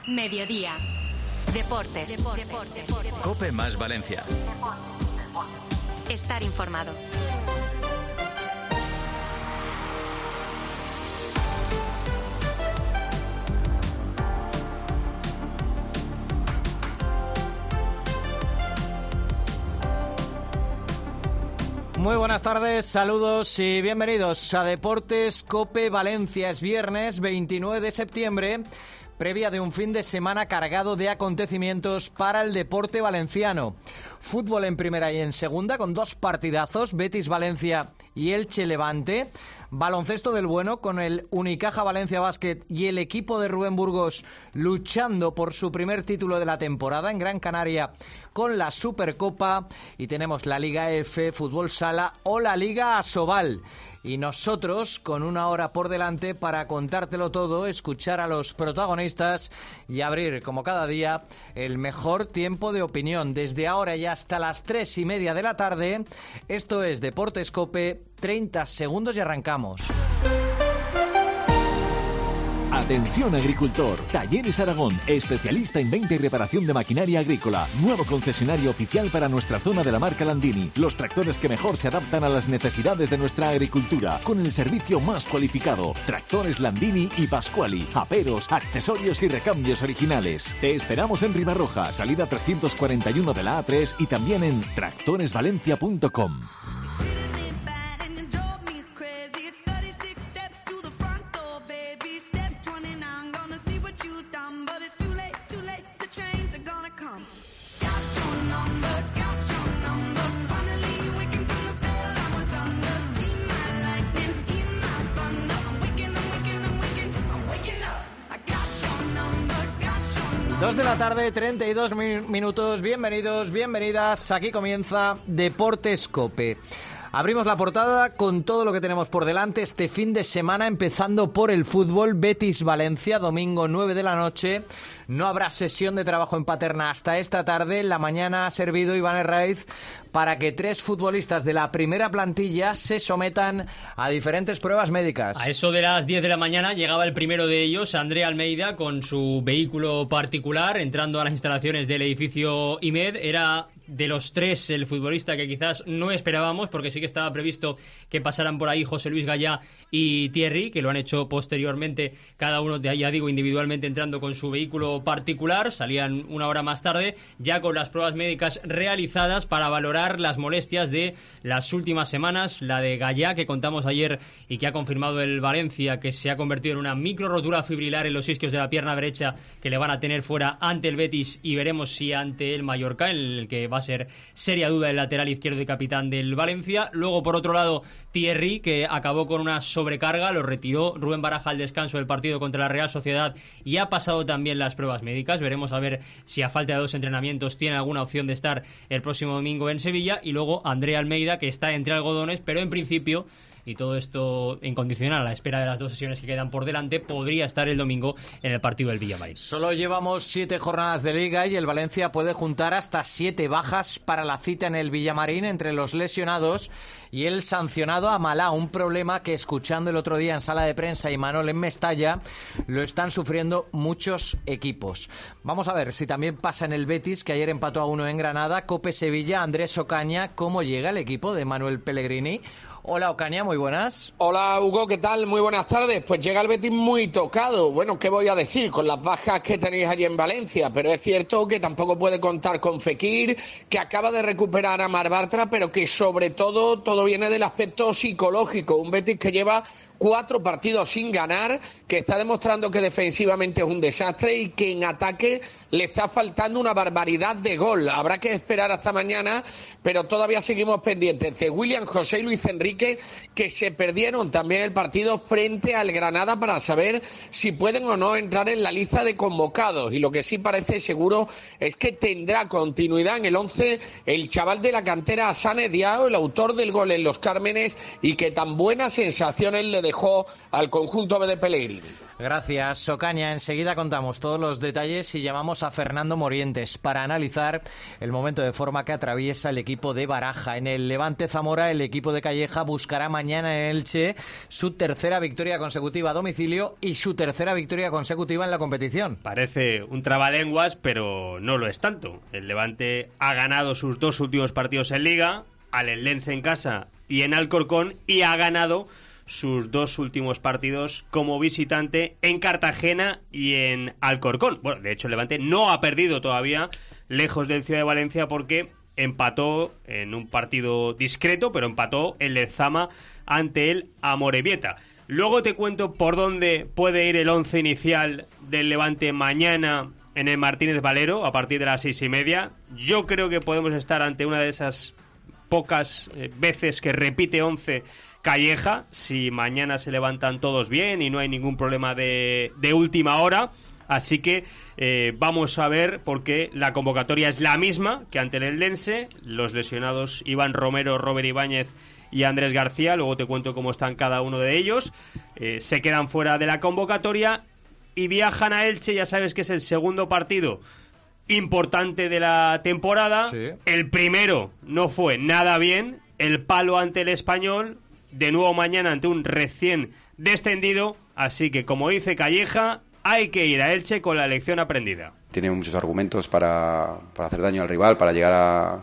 Mediodía. Deportes. COPE más Valencia. Estar informado. Muy buenas tardes, saludos y bienvenidos a Deportes COPE Valencia. Es viernes 29 de septiembre, previa de un fin de semana cargado de acontecimientos para el deporte valenciano. Fútbol en primera y en segunda con dos partidazos, Betis Valencia y Elche Levante. Baloncesto del bueno con el Unicaja Valencia Basket y el equipo de Rubén Burgos luchando por su primer título de la temporada en Gran Canaria con la Supercopa. Y tenemos la Liga F, Fútbol Sala o la Liga Asobal. Y nosotros con una hora por delante para contártelo todo, escuchar a los protagonistas y abrir, como cada día, el mejor tiempo de opinión. Desde ahora y hasta las 3:30 de la tarde, esto es Deportes COPE, 30 segundos y arrancamos. Atención agricultor, Talleres Aragón, especialista en venta y reparación de maquinaria agrícola, nuevo concesionario oficial para nuestra zona de la marca Landini, los tractores que mejor se adaptan a las necesidades de nuestra agricultura, con el servicio más cualificado, tractores Landini y Pasquali, aperos, accesorios y recambios originales. Te esperamos en Ribarroja, salida 341 de la A3 y también en tractoresvalencia.com. Dos de la tarde, 32 minutos. Bienvenidos, bienvenidas. Aquí comienza Deportes COPE. Abrimos la portada con todo lo que tenemos por delante este fin de semana, empezando por el fútbol. Betis Valencia, domingo 9 de la noche. No habrá sesión de trabajo en Paterna hasta esta tarde. La mañana ha servido Iván Herraiz para que 3 futbolistas de la primera plantilla se sometan a diferentes pruebas médicas. A eso de las 10 de la mañana llegaba el primero de ellos, André Almeida, con su vehículo particular, entrando a las instalaciones del edificio IMED. Era de los 3 el futbolista que quizás no esperábamos, porque sí que estaba previsto que pasaran por ahí José Luis Gallá y Thierry, que lo han hecho posteriormente, cada uno de ahí, ya digo, individualmente entrando con su vehículo particular. Salían una hora más tarde, ya con las pruebas médicas realizadas para valorar las molestias de las últimas semanas. La de Gallá, que contamos ayer y que ha confirmado el Valencia, que se ha convertido en una micro rotura fibrilar en los isquios de la pierna derecha, que le van a tener fuera ante el Betis y veremos si ante el Mallorca, en el que va a ser seria duda el lateral izquierdo y capitán del Valencia. Luego, por otro lado, Thierry, que acabó con una sobrecarga, lo retiró Rubén Baraja al descanso del partido contra la Real Sociedad y ha pasado también las pruebas médicas. Veremos a ver si a falta de 2 entrenamientos tiene alguna opción de estar el próximo domingo en Sevilla. Y luego André Almeida, que está entre algodones, pero en principio, y todo esto en condicional a la espera de las 2 sesiones que quedan por delante, podría estar el domingo en el partido del Villamarín. Solo llevamos 7 jornadas de Liga y el Valencia puede juntar hasta 7 bajas para la cita en el Villamarín entre los lesionados y el sancionado Amalá, un problema que, escuchando el otro día en sala de prensa y Manol en Mestalla, lo están sufriendo muchos equipos. Vamos a ver si también pasa en el Betis, que ayer empató a 1 en Granada. COPE Sevilla, Andrés Ocaña, ¿cómo llega el equipo de Manuel Pellegrini? Hola Ocaña, muy buenas. Hola Hugo, ¿qué tal? Muy buenas tardes. Pues llega el Betis muy tocado. Bueno, ¿qué voy a decir? Con las bajas que tenéis allí en Valencia. Pero es cierto que tampoco puede contar con Fekir, que acaba de recuperar a Mar Bartra, pero que sobre todo viene del aspecto psicológico. Un Betis que lleva 4 partidos sin ganar, que está demostrando que defensivamente es un desastre y que en ataque le está faltando una barbaridad de gol. Habrá que esperar hasta mañana, pero todavía seguimos pendientes de William José y Luis Enrique, que se perdieron también el partido frente al Granada para saber si pueden o no entrar en la lista de convocados. Y lo que sí parece seguro es que tendrá continuidad en el 11 el chaval de la cantera Hassan Diao, el autor del gol en Los Cármenes, y que tan buenas sensaciones le dejó al conjunto de Pellegrini. Gracias, Ocaña. Enseguida contamos todos los detalles y llamamos a Fernando Morientes para analizar el momento de forma que atraviesa el equipo de Baraja. En el Levante Zamora, el equipo de Calleja buscará mañana en Elche su tercera victoria consecutiva a domicilio y su tercera victoria consecutiva en la competición. Parece un trabalenguas, pero no lo es tanto. El Levante ha ganado sus 2 últimos partidos en Liga, al Eldense en casa y en Alcorcón, y ha ganado sus 2 últimos partidos como visitante en Cartagena y en Alcorcón. Bueno, de hecho el Levante no ha perdido todavía lejos del Ciudad de Valencia, porque empató en un partido discreto, pero empató el Lezama ante el Amorebieta. Luego te cuento por dónde puede ir el 11 inicial del Levante mañana en el Martínez Valero a partir de las 6:30. Yo creo que podemos estar ante una de esas pocas veces que repite 11 Calleja, si mañana se levantan todos bien y no hay ningún problema de última hora. Así que vamos a ver, porque la convocatoria es la misma que ante el Eldense. Los lesionados Iván Romero, Robert Ibáñez y Andrés García, luego te cuento cómo están cada uno de ellos. Se quedan fuera de la convocatoria y viajan a Elche. Ya sabes que es el segundo partido importante de la temporada. Sí. El primero no fue nada bien, el palo ante el Español, de nuevo mañana ante un recién descendido. Así que, como dice Calleja, hay que ir a Elche con la lección aprendida. Tiene muchos argumentos para hacer daño al rival, para llegar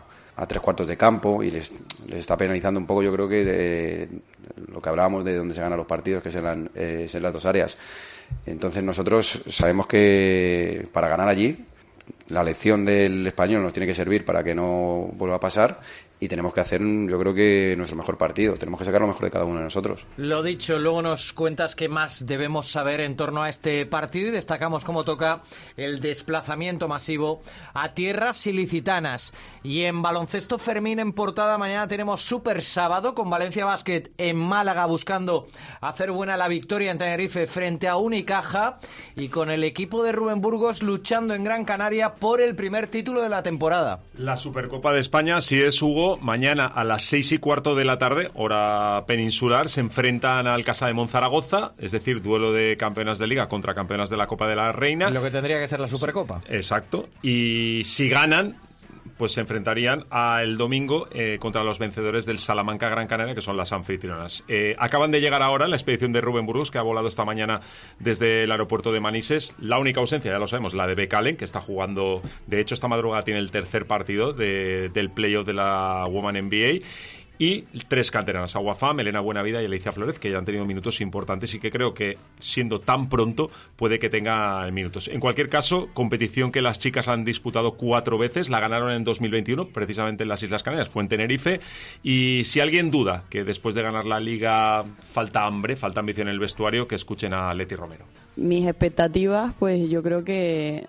a 3/4 de campo, y les está penalizando un poco, yo creo, que de lo que hablábamos de donde se ganan los partidos, que es en las 2 áreas. Entonces nosotros sabemos que para ganar allí la lección del Español nos tiene que servir para que no vuelva a pasar, y tenemos que hacer, yo creo, que nuestro mejor partido. Tenemos que sacar lo mejor de cada uno de nosotros. Lo dicho, luego nos cuentas qué más debemos saber en torno a este partido, y destacamos cómo toca el desplazamiento masivo a tierras ilicitanas. Y en baloncesto, Fermín en portada, mañana tenemos Super Sábado con Valencia Basket en Málaga buscando hacer buena la victoria en Tenerife frente a Unicaja, y con el equipo de Rubén Burgos luchando en Gran Canaria por el primer título de la temporada. La Supercopa de España, así es, Hugo. Mañana a las 6:15 de la tarde, hora peninsular, se enfrentan al Casa de Monzaragoza, es decir, duelo de campeonas de Liga contra campeonas de la Copa de la Reina. Lo que tendría que ser la Supercopa. Exacto. Y si ganan, pues se enfrentarían el domingo contra los vencedores del Salamanca Gran Canaria, que son las anfitrionas. Acaban de llegar ahora la expedición de Rubén Burgos, que ha volado esta mañana desde el aeropuerto de Manises. La única ausencia, ya lo sabemos, la de Becalen, que está jugando, de hecho esta madrugada tiene el tercer partido del playoff de la Women NBA. Y 3 canteranas, Aguafam, Elena Buenavida y Alicia Flórez, que ya han tenido minutos importantes y que creo que, siendo tan pronto, puede que tenga minutos. En cualquier caso, competición que las chicas han disputado 4 veces, la ganaron en 2021, precisamente en las Islas Canarias, fue en Tenerife. Y si alguien duda que después de ganar la Liga falta hambre, falta ambición en el vestuario, que escuchen a Leti Romero. Mis expectativas, pues yo creo que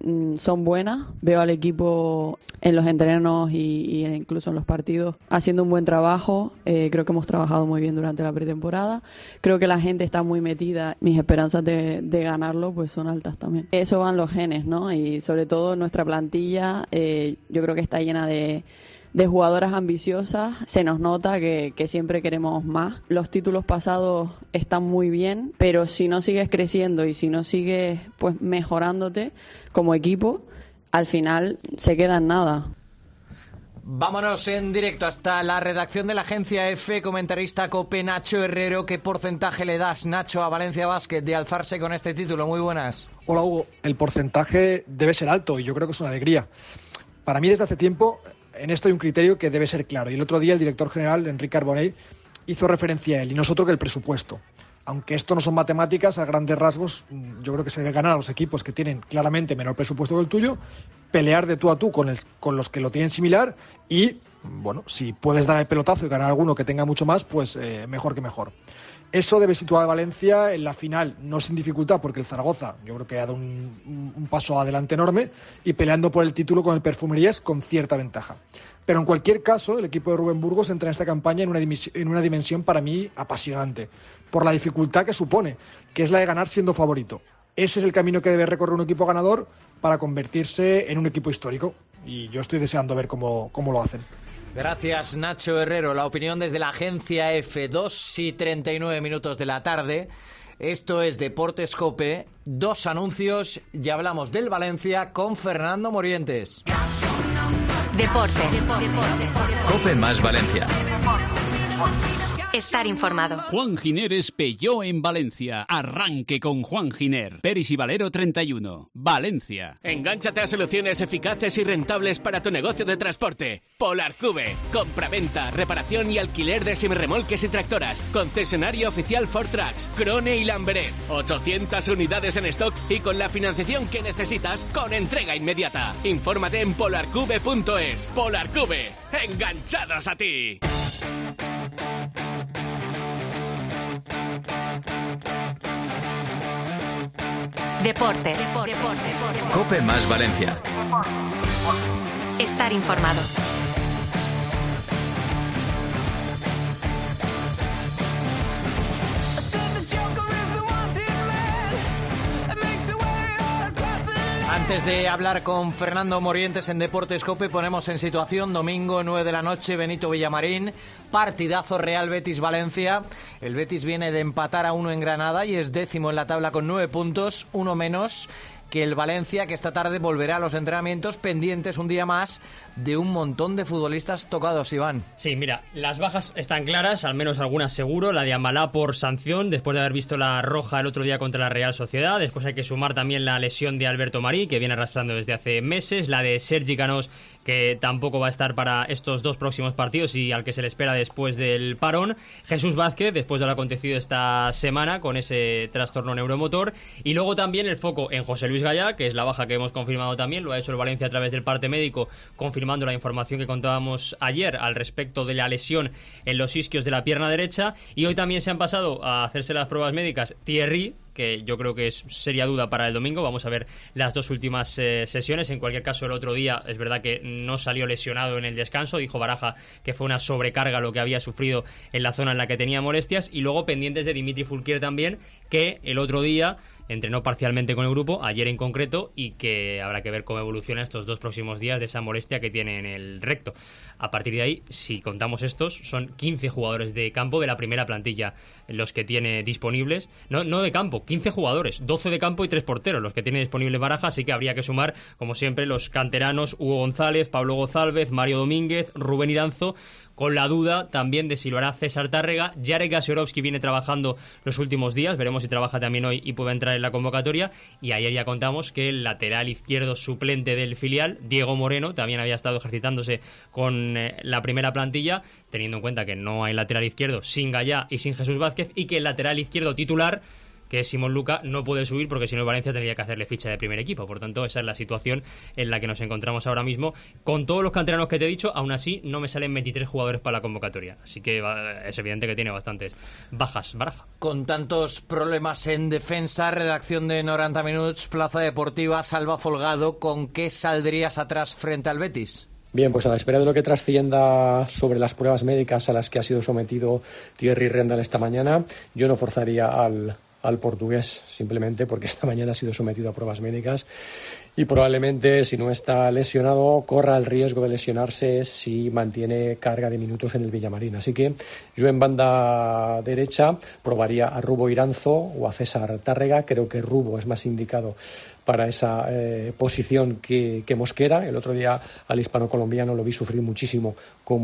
son buenas. Veo al equipo en los entrenos y incluso en los partidos haciendo un buen trabajo. Creo que hemos trabajado muy bien durante la pretemporada. Creo que la gente está muy metida. Mis esperanzas de ganarlo pues son altas también. Eso van los genes, ¿no? Y sobre todo nuestra plantilla, yo creo que está llena de jugadoras ambiciosas. Se nos nota que siempre queremos más. Los títulos pasados están muy bien, pero si no sigues creciendo y si no sigues pues mejorándote como equipo, al final se queda en nada. Vámonos en directo hasta la redacción de la agencia EFE, comentarista COPE Nacho Herrero. ¿Qué porcentaje le das, Nacho, a Valencia Basket de alzarse con este título? Muy buenas. Hola, Hugo. El porcentaje debe ser alto y yo creo que es una alegría. Para mí, desde hace tiempo, en esto hay un criterio que debe ser claro. Y el otro día el director general, Enrique Arbonell, hizo referencia a él, y no es otro que el presupuesto. Aunque esto no son matemáticas, a grandes rasgos, yo creo que se debe ganar a los equipos que tienen claramente menor presupuesto que el tuyo, pelear de tú a tú con los que lo tienen similar y, bueno, si puedes dar el pelotazo y ganar alguno que tenga mucho más, pues mejor que mejor. Eso debe situar a Valencia en la final, no sin dificultad, porque el Zaragoza yo creo que ha dado un paso adelante enorme, y peleando por el título con el Perfumerías con cierta ventaja. Pero en cualquier caso, el equipo de Rubén Burgos entra en esta campaña en una dimensión para mí apasionante, por la dificultad que supone, que es la de ganar siendo favorito. Ese es el camino que debe recorrer un equipo ganador para convertirse en un equipo histórico, y yo estoy deseando ver cómo lo hacen. Gracias, Nacho Herrero. La opinión desde la agencia F, 2:39 de la tarde. Esto es Deportes COPE. 2 anuncios y hablamos del Valencia con Fernando Morientes. Deportes. COPE más Valencia. Estar informado. Juan Giner Peugeot en Valencia. Arranque con Juan Giner. Peris y Valero 31. Valencia. Engánchate a soluciones eficaces y rentables para tu negocio de transporte. Polar Cube. Compraventa, reparación y alquiler de semirremolques y tractoras. Concesionario oficial Ford Trucks, Krone y Lamberet. 800 unidades en stock y con la financiación que necesitas con entrega inmediata. Infórmate en polarcube.es. Polar Cube. Enganchados a ti. Deportes. COPE más Valencia. Estar informado. Antes de hablar con Fernando Morientes en Deportes COPE, ponemos en situación domingo 9 de la noche, Benito Villamarín, partidazo Real Betis-Valencia. El Betis viene de empatar a 1 en Granada y es 10º en la tabla con 9 puntos, uno menos que el Valencia, que esta tarde volverá a los entrenamientos, pendientes un día más de un montón de futbolistas tocados, Iván. Sí, mira, las bajas están claras, al menos algunas seguro. La de Amalá por sanción, después de haber visto la roja el otro día contra la Real Sociedad. Después hay que sumar también la lesión de Alberto Marí, que viene arrastrando desde hace meses. La de Sergi Canós, que tampoco va a estar para estos 2 próximos partidos y al que se le espera después del parón. Jesús Vázquez, después de lo acontecido esta semana con ese trastorno neuromotor. Y luego también el foco en José Luis Gallá, que es la baja que hemos confirmado también. Lo ha hecho el Valencia a través del parte médico, confirmando la información que contábamos ayer al respecto de la lesión en los isquios de la pierna derecha. Y hoy también se han pasado a hacerse las pruebas médicas Thierry, que yo creo que es seria duda para el domingo. Vamos a ver las 2 últimas sesiones. En cualquier caso, el otro día es verdad que no salió lesionado en el descanso. Dijo Baraja que fue una sobrecarga lo que había sufrido en la zona en la que tenía molestias. Y luego pendientes de Dimitri Fulquier también, que el otro día entrenó parcialmente con el grupo, ayer en concreto, y que habrá que ver cómo evoluciona estos 2 próximos días de esa molestia que tiene en el recto. A partir de ahí, si contamos estos, son 15 jugadores de campo de la primera plantilla los que tiene disponibles. No de campo, 15 jugadores, 12 de campo y 3 porteros los que tiene disponible Baraja, así que habría que sumar, como siempre, los canteranos Hugo González, Pablo González, Mario Domínguez, Rubén Iranzo, con la duda también de si lo hará César Tárrega. Jarek Gasiorovski viene trabajando los últimos días, veremos si trabaja también hoy y puede entrar en la convocatoria. Y ayer ya contamos que el lateral izquierdo suplente del filial, Diego Moreno, también había estado ejercitándose con la primera plantilla, teniendo en cuenta que no hay lateral izquierdo sin Gallá y sin Jesús Vázquez, y que el lateral izquierdo titular, que es Simón Luca, no puede subir porque si no Valencia tendría que hacerle ficha de primer equipo. Por tanto, esa es la situación en la que nos encontramos ahora mismo. Con todos los canteranos que te he dicho, aún así no me salen 23 jugadores para la convocatoria. Así que es evidente que tiene bastantes bajas Baraja. Con tantos problemas en defensa, redacción de 90 Minutos, Plaza Deportiva, Salva Folgado, ¿con qué saldrías atrás frente al Betis? Bien, pues a la espera de lo que trascienda sobre las pruebas médicas a las que ha sido sometido Thierry Rendal esta mañana, yo no forzaría al portugués, simplemente porque esta mañana ha sido sometido a pruebas médicas y probablemente, si no está lesionado, corra el riesgo de lesionarse si mantiene carga de minutos en el Villamarín. Así que yo en banda derecha probaría a Rubo Iranzo o a César Tárrega. Creo que Rubo es más indicado para esa posición que Mosquera. El otro día al hispano-colombiano lo vi sufrir muchísimo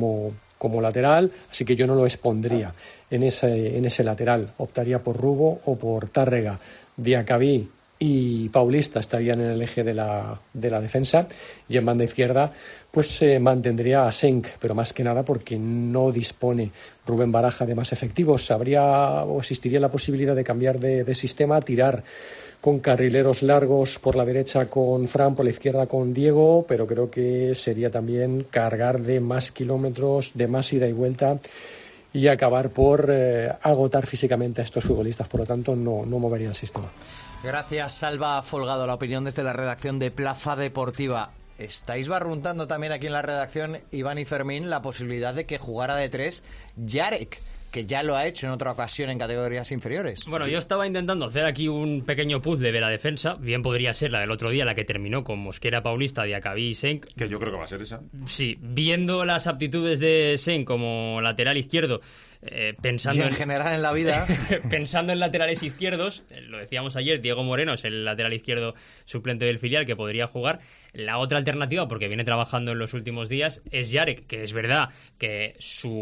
como lateral, así que yo no lo expondría en ese lateral. Optaría por Rubo o por Tárrega. Diacabí y Paulista estarían en el eje de la defensa, y en banda izquierda pues mantendría a Senk, pero más que nada porque no dispone Rubén Baraja de más efectivos. Existiría la posibilidad de cambiar de sistema, tirar con carrileros largos por la derecha con Fran, por la izquierda con Diego, pero creo que sería también cargar de más kilómetros, de más ida y vuelta, y acabar por agotar físicamente a estos futbolistas. Por lo tanto, no movería el sistema. Gracias, Salva Folgado. La opinión desde la redacción de Plaza Deportiva. Estáis barruntando también aquí en la redacción, Iván y Fermín, la posibilidad de que jugara de 3 Jarek, que ya lo ha hecho en otra ocasión en categorías inferiores. Bueno, yo estaba intentando hacer aquí un pequeño puzzle de la defensa. Bien podría ser la del otro día, la que terminó con Mosquera, Paulista, Diacabí y Senk. Que yo creo que va a ser esa. Sí, viendo las aptitudes de Senk como lateral izquierdo, pensando en general en la vida, pensando en laterales izquierdos, lo decíamos ayer, Diego Moreno es el lateral izquierdo suplente del filial que podría jugar. La otra alternativa, porque viene trabajando en los últimos días, es Yarek, que es verdad que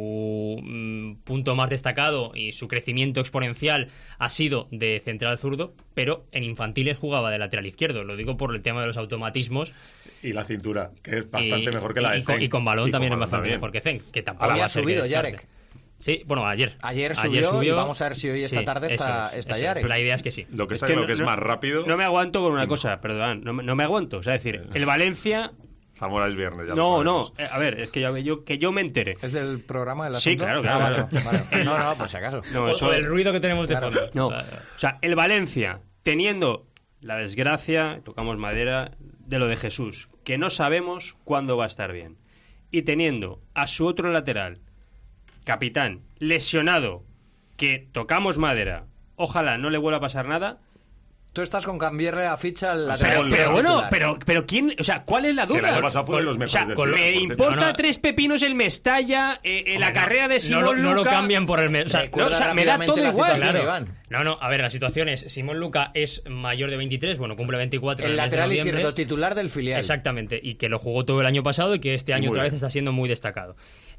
su punto más destacado y su crecimiento exponencial ha sido de central zurdo, pero en infantiles jugaba de lateral izquierdo. Lo digo por el tema de los automatismos. Y la cintura, que es bastante mejor que la de Zenk. Y con balón también es bastante mejor que Zenk, que tampoco había subido Yarek. Sí, bueno, ayer subió y vamos a ver si hoy esta tarde está Yarek. Pero la idea es que sí. Lo que está claro que es más rápido. No me aguanto con una cosa, perdón, no me aguanto. O sea, es decir, el Valencia... Zamora es viernes, ya No, a ver, es que yo me entere. ¿Es del programa de la Sí, claro. Vale. No, por si acaso. No, eso el ruido que tenemos de fondo. No, o sea, el Valencia, teniendo la desgracia, tocamos madera, de lo de Jesús, que no sabemos cuándo va a estar bien, y teniendo a su otro lateral, capitán, lesionado, que tocamos madera, ojalá no le vuelva a pasar nada. Tú estás con cambiarle la ficha al lateral. Pero bueno, pero quién, o sea, ¿cuál es la duda? Que el año pasado fue de los mejores del me importa tres pepinos el Mestalla, la carrera de Simón Luca. No lo cambian por el Mestalla. O sea, me da todo igual. Claro. No, a ver, la situación es, Simón Luca es mayor de 23, bueno, cumple 24. El lateral izquierdo titular del filial. Exactamente, y que lo jugó todo el año pasado y que este año otra vez está siendo muy destacado.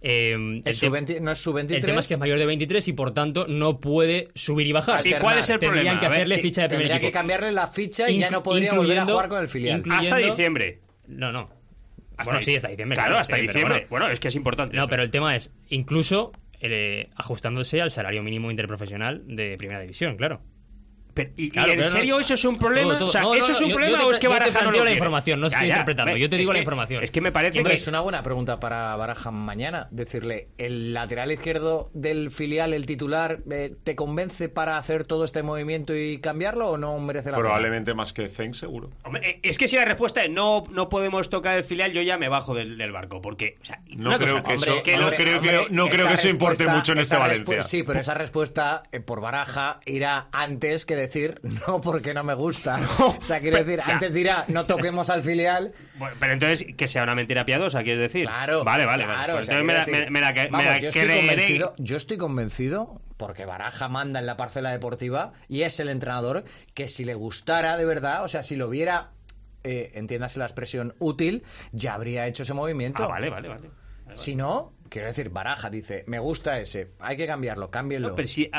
¿No es su 23? El tema es que es mayor de 23 y por tanto no puede subir y bajar. ¿Y cuál es el problema? Tendrían que hacerle ficha de primer equipo. Tendría que cambiarle la ficha y ya no podría volver a jugar con el filial. Hasta diciembre. No. Bueno, sí, hasta diciembre. Claro, hasta diciembre. Bueno, es que es importante. No, pero el tema es, incluso ajustándose al salario mínimo interprofesional de Primera División, claro. Claro, ¿en serio eso es un problema? Todo. O sea, ¿eso es un problema o es que Baraja no lo la quiere? información, no estoy interpretando. Yo te digo la información. Es que me parece que... Es una buena pregunta para Baraja mañana. Decirle, ¿el lateral izquierdo del filial, el titular, te convence para hacer todo este movimiento y cambiarlo o no merece la pena? Probablemente más que Zenk, seguro. Hombre, es que si la respuesta es no podemos tocar el filial, yo ya me bajo del barco. Porque, o sea, no creo que eso importe mucho en este Valencia. Sí, pero esa respuesta por Baraja irá antes que decir no, porque no me gusta. O sea, quiero decir, antes dirá no toquemos al filial. Bueno, pero entonces que sea una mentira piadosa, quieres decir. Claro. Vale. Claro, pues entonces yo estoy convencido, porque Baraja manda en la parcela deportiva y es el entrenador, que si le gustara de verdad, o sea, si lo viera, entiéndase la expresión, útil, ya habría hecho ese movimiento. Vale. Si no, quiero decir, Baraja dice, me gusta ese, hay que cambiarlo, cámbienlo. No, pero si,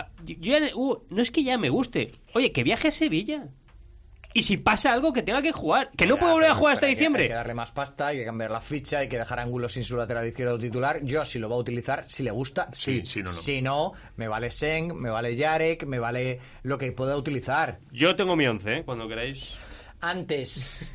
no es que ya me guste. Oye, que viaje a Sevilla. Y si pasa algo, que tenga que jugar. Que no puede volver a jugar hasta diciembre. Hay que darle más pasta, hay que cambiar la ficha, hay que dejar Angulo sin su lateral izquierdo titular. Yo, si lo va a utilizar, si le gusta, sí. Si no, me vale Senk, me vale Yarek, me vale lo que pueda utilizar. Yo tengo mi 11, cuando queráis. Antes,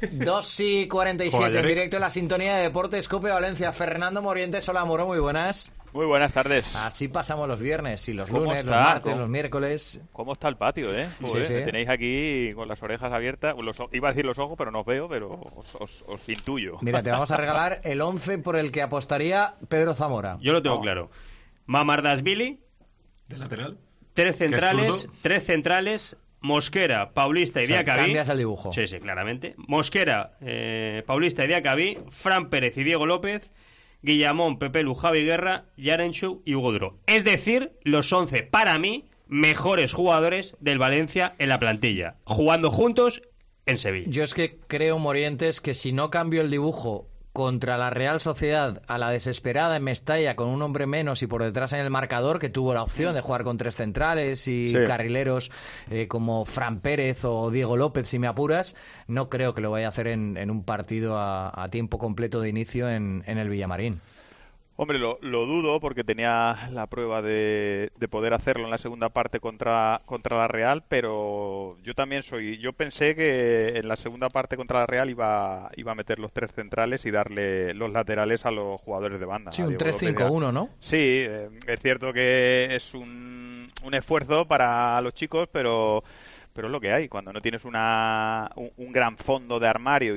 2:47, en directo en la sintonía de Deportes COPE Valencia. Fernando Morientes, hola Moro, muy buenas. Muy buenas tardes. Así pasamos los viernes y los lunes, los martes, los miércoles. ¿Cómo está el patio, Joder, sí. Me tenéis aquí con las orejas abiertas. Iba a decir los ojos, pero no os veo, pero os intuyo. Mira, te vamos a regalar el 11 por el que apostaría Pedro Zamora. Yo lo tengo claro. Mamardashvili. ¿De lateral? Tres centrales. Mosquera, Paulista y Diacabí. Cambias el dibujo. Sí, claramente. Mosquera, Paulista y Diacabí, Fran Pérez y Diego López, Guillamón, Pepe Lu, Javi Guerra, Yarenchu y Hugo Duro. Es decir, los 11, para mí, mejores jugadores del Valencia en la plantilla, jugando juntos en Sevilla. Yo es que creo, Morientes, que si no cambio el dibujo contra la Real Sociedad a la desesperada en Mestalla con un hombre menos y por detrás en el marcador, que tuvo la opción de jugar con tres centrales y carrileros como Fran Pérez o Diego López, si me apuras, no creo que lo vaya a hacer en un partido a tiempo completo de inicio en el Villamarín. Hombre, lo dudo porque tenía la prueba de poder hacerlo en la segunda parte contra la Real, pero yo pensé que en la segunda parte contra la Real iba a meter los tres centrales y darle los laterales a los jugadores de banda. Sí, un 3-5-1, ¿no? Sí, es cierto que es un esfuerzo para los chicos, pero es lo que hay. Cuando no tienes un gran fondo de armario y una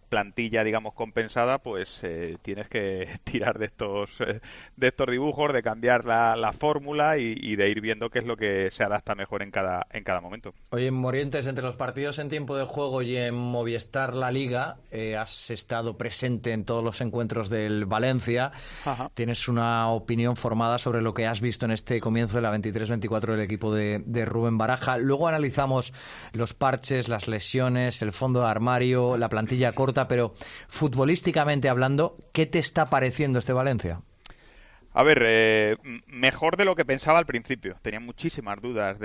plantilla, digamos, compensada, pues tienes que tirar de estos dibujos, de cambiar la fórmula y de ir viendo qué es lo que se adapta mejor en cada momento. Oye, Morientes, entre los partidos en tiempo de juego y en Movistar La Liga, has estado presente en todos los encuentros del Valencia. Ajá. Tienes una opinión formada sobre lo que has visto en este comienzo de la 23-24 del equipo de Rubén Baraja. Luego analizamos los parches, las lesiones, el fondo de armario, la plantilla corta, pero futbolísticamente hablando, ¿qué te está pareciendo este Valencia? A ver, mejor de lo que pensaba al principio. Tenía muchísimas dudas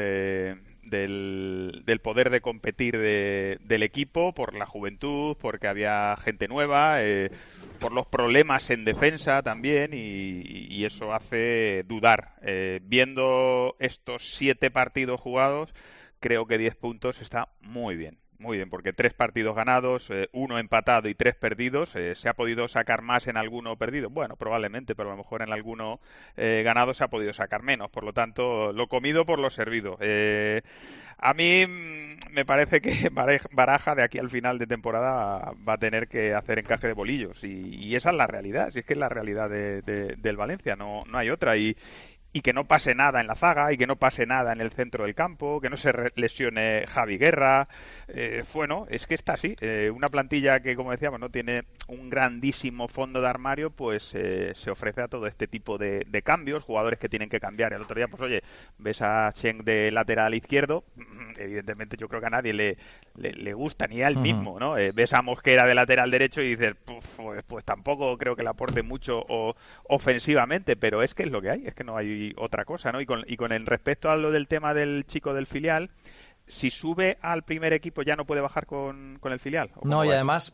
del poder de competir del equipo por la juventud, porque había gente nueva, por los problemas en defensa también, y eso hace dudar. Viendo estos 7 partidos jugados, creo que 10 puntos está muy bien. Muy bien, porque 3 partidos ganados, 1 empatado y 3 perdidos. ¿Se ha podido sacar más en alguno perdido? Bueno, probablemente, pero a lo mejor en alguno ganado se ha podido sacar menos. Por lo tanto, lo comido por lo servido. A mí me parece que Baraja de aquí al final de temporada va a tener que hacer encaje de bolillos. Y esa es la realidad. Si es que es la realidad del Valencia, no hay otra. Y que no pase nada en la zaga, y que no pase nada en el centro del campo, que no se lesione Javi Guerra. Bueno, es que está así. Una plantilla que, como decíamos, no tiene un grandísimo fondo de armario, pues se ofrece a todo este tipo de cambios, jugadores que tienen que cambiar. El otro día, pues oye, ves a Cheng de lateral izquierdo, evidentemente yo creo que a nadie le gusta, ni a él mismo, ¿no? Ves a Mosquera de lateral derecho y dices, pues tampoco creo que le aporte mucho ofensivamente, pero es que es lo que hay, es que no hay otra cosa, ¿no? Y con el respecto a lo del tema del chico del filial, si sube al primer equipo ya no puede bajar con el filial. No, y además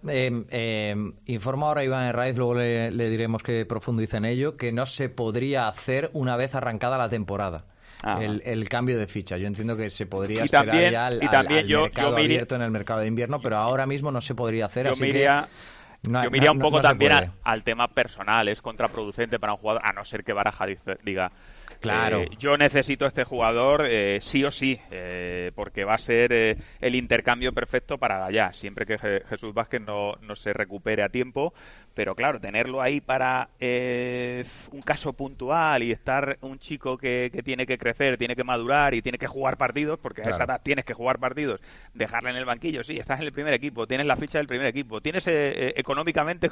informa ahora Iván Herraiz, luego le diremos que profundice en ello, que no se podría hacer una vez arrancada la temporada. El cambio de ficha. Yo entiendo que se podría esperar ya al mercado abierto en el mercado de invierno, pero ahora mismo no se podría hacer, así que... Yo me iría un poco también al tema personal. Es contraproducente para un jugador, a no ser que Baraja diga, claro, yo necesito a este jugador sí o sí, porque va a ser el intercambio perfecto para allá, siempre que Jesús Vázquez no se recupere a tiempo. Pero claro, tenerlo ahí para un caso puntual y estar un chico que tiene que crecer, tiene que madurar y tiene que jugar partidos, porque a esa edad tienes que jugar partidos, dejarle en el banquillo, sí, estás en el primer equipo, tienes la ficha del primer equipo, tienes económicamente,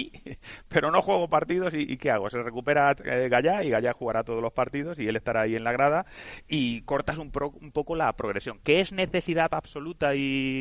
pero no juego partidos, ¿y qué hago? Se recupera Gallá, y Gallá jugará todos los partidos y él estará ahí en la grada, y cortas un poco la progresión. ¿Qué es necesidad absoluta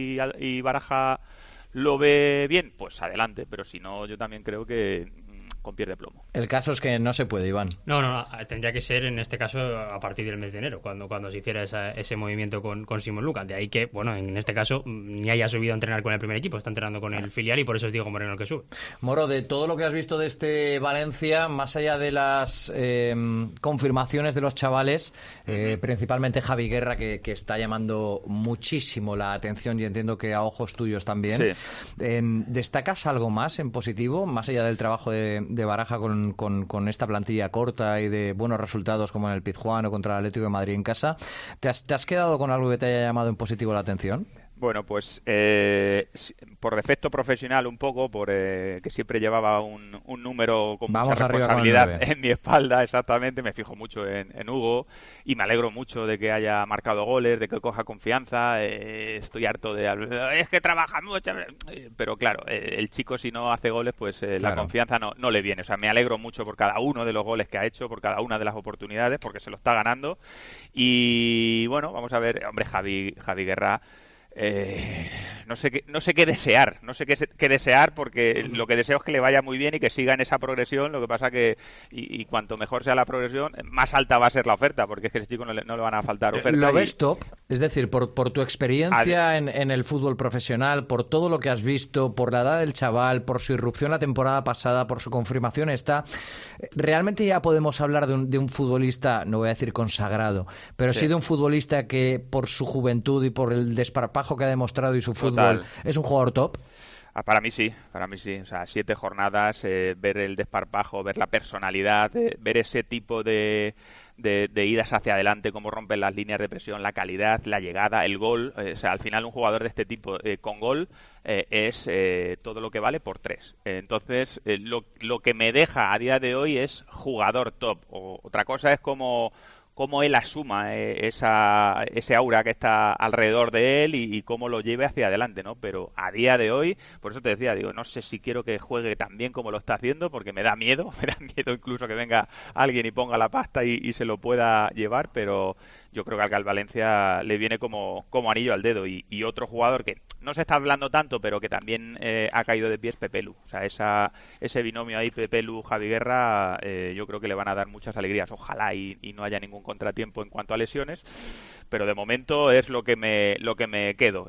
y Baraja lo ve bien? Pues adelante, pero si no, yo también creo que con pie de plomo. El caso es que no se puede, Iván. No, tendría que ser en este caso a partir del mes de enero, cuando se hiciera ese movimiento con Simón Lucas. De ahí que, bueno, en este caso ni haya subido a entrenar con el primer equipo, está entrenando con el filial, y por eso es Diego Moreno el que sube. Moro, de todo lo que has visto de este Valencia, más allá de las confirmaciones de los chavales, principalmente Javi Guerra, que está llamando muchísimo la atención, y entiendo que a ojos tuyos también, ¿destacas algo más en positivo, más allá del trabajo de Baraja con esta plantilla corta y de buenos resultados como en el Pizjuán o contra el Atlético de Madrid en casa? ¿Te has quedado con algo que te haya llamado en positivo la atención? Bueno, pues por defecto profesional un poco, que siempre llevaba un número con mucha responsabilidad en mi espalda, exactamente, me fijo mucho en Hugo, y me alegro mucho de que haya marcado goles, de que coja confianza. Estoy harto de hablar, es que trabaja mucho, pero claro, el chico si no hace goles, pues la confianza no le viene. O sea, me alegro mucho por cada uno de los goles que ha hecho, por cada una de las oportunidades, porque se lo está ganando. Y bueno, vamos a ver, hombre, Javi Guerra, no sé qué desear, porque lo que deseo es que le vaya muy bien y que siga en esa progresión. Lo que pasa que y cuanto mejor sea la progresión, más alta va a ser la oferta, porque es que a ese chico no le van a faltar ofertas. ¿Lo ves top? Es decir, por tu experiencia en el fútbol profesional, por todo lo que has visto, por la edad del chaval, por su irrupción la temporada pasada, por su confirmación realmente ya podemos hablar de un futbolista, no voy a decir consagrado, pero sí de un futbolista que por su juventud y por el desparpajo que ha demostrado y su fútbol es un jugador top. Para mí sí. O sea, 7 jornadas, ver el desparpajo, ver la personalidad, ver ese tipo de idas hacia adelante, cómo rompen las líneas de presión, la calidad, la llegada, el gol. O sea, al final un jugador de este tipo con gol es todo lo que vale por 3. Entonces, lo que me deja a día de hoy es jugador top. Otra cosa es cómo él asuma ese aura que está alrededor de él y cómo lo lleve hacia adelante, ¿no? Pero a día de hoy, por eso te decía, no sé si quiero que juegue tan bien como lo está haciendo, porque me da miedo incluso que venga alguien y ponga la pasta y se lo pueda llevar, pero yo creo que al Valencia le viene como anillo al dedo. Y otro jugador que no se está hablando tanto, pero que también ha caído de pie es Pepe Lu. O sea, ese binomio ahí, Pepe Lu, Javi Guerra, yo creo que le van a dar muchas alegrías. Ojalá y no haya ningún contratiempo en cuanto a lesiones, pero de momento es lo que me quedo.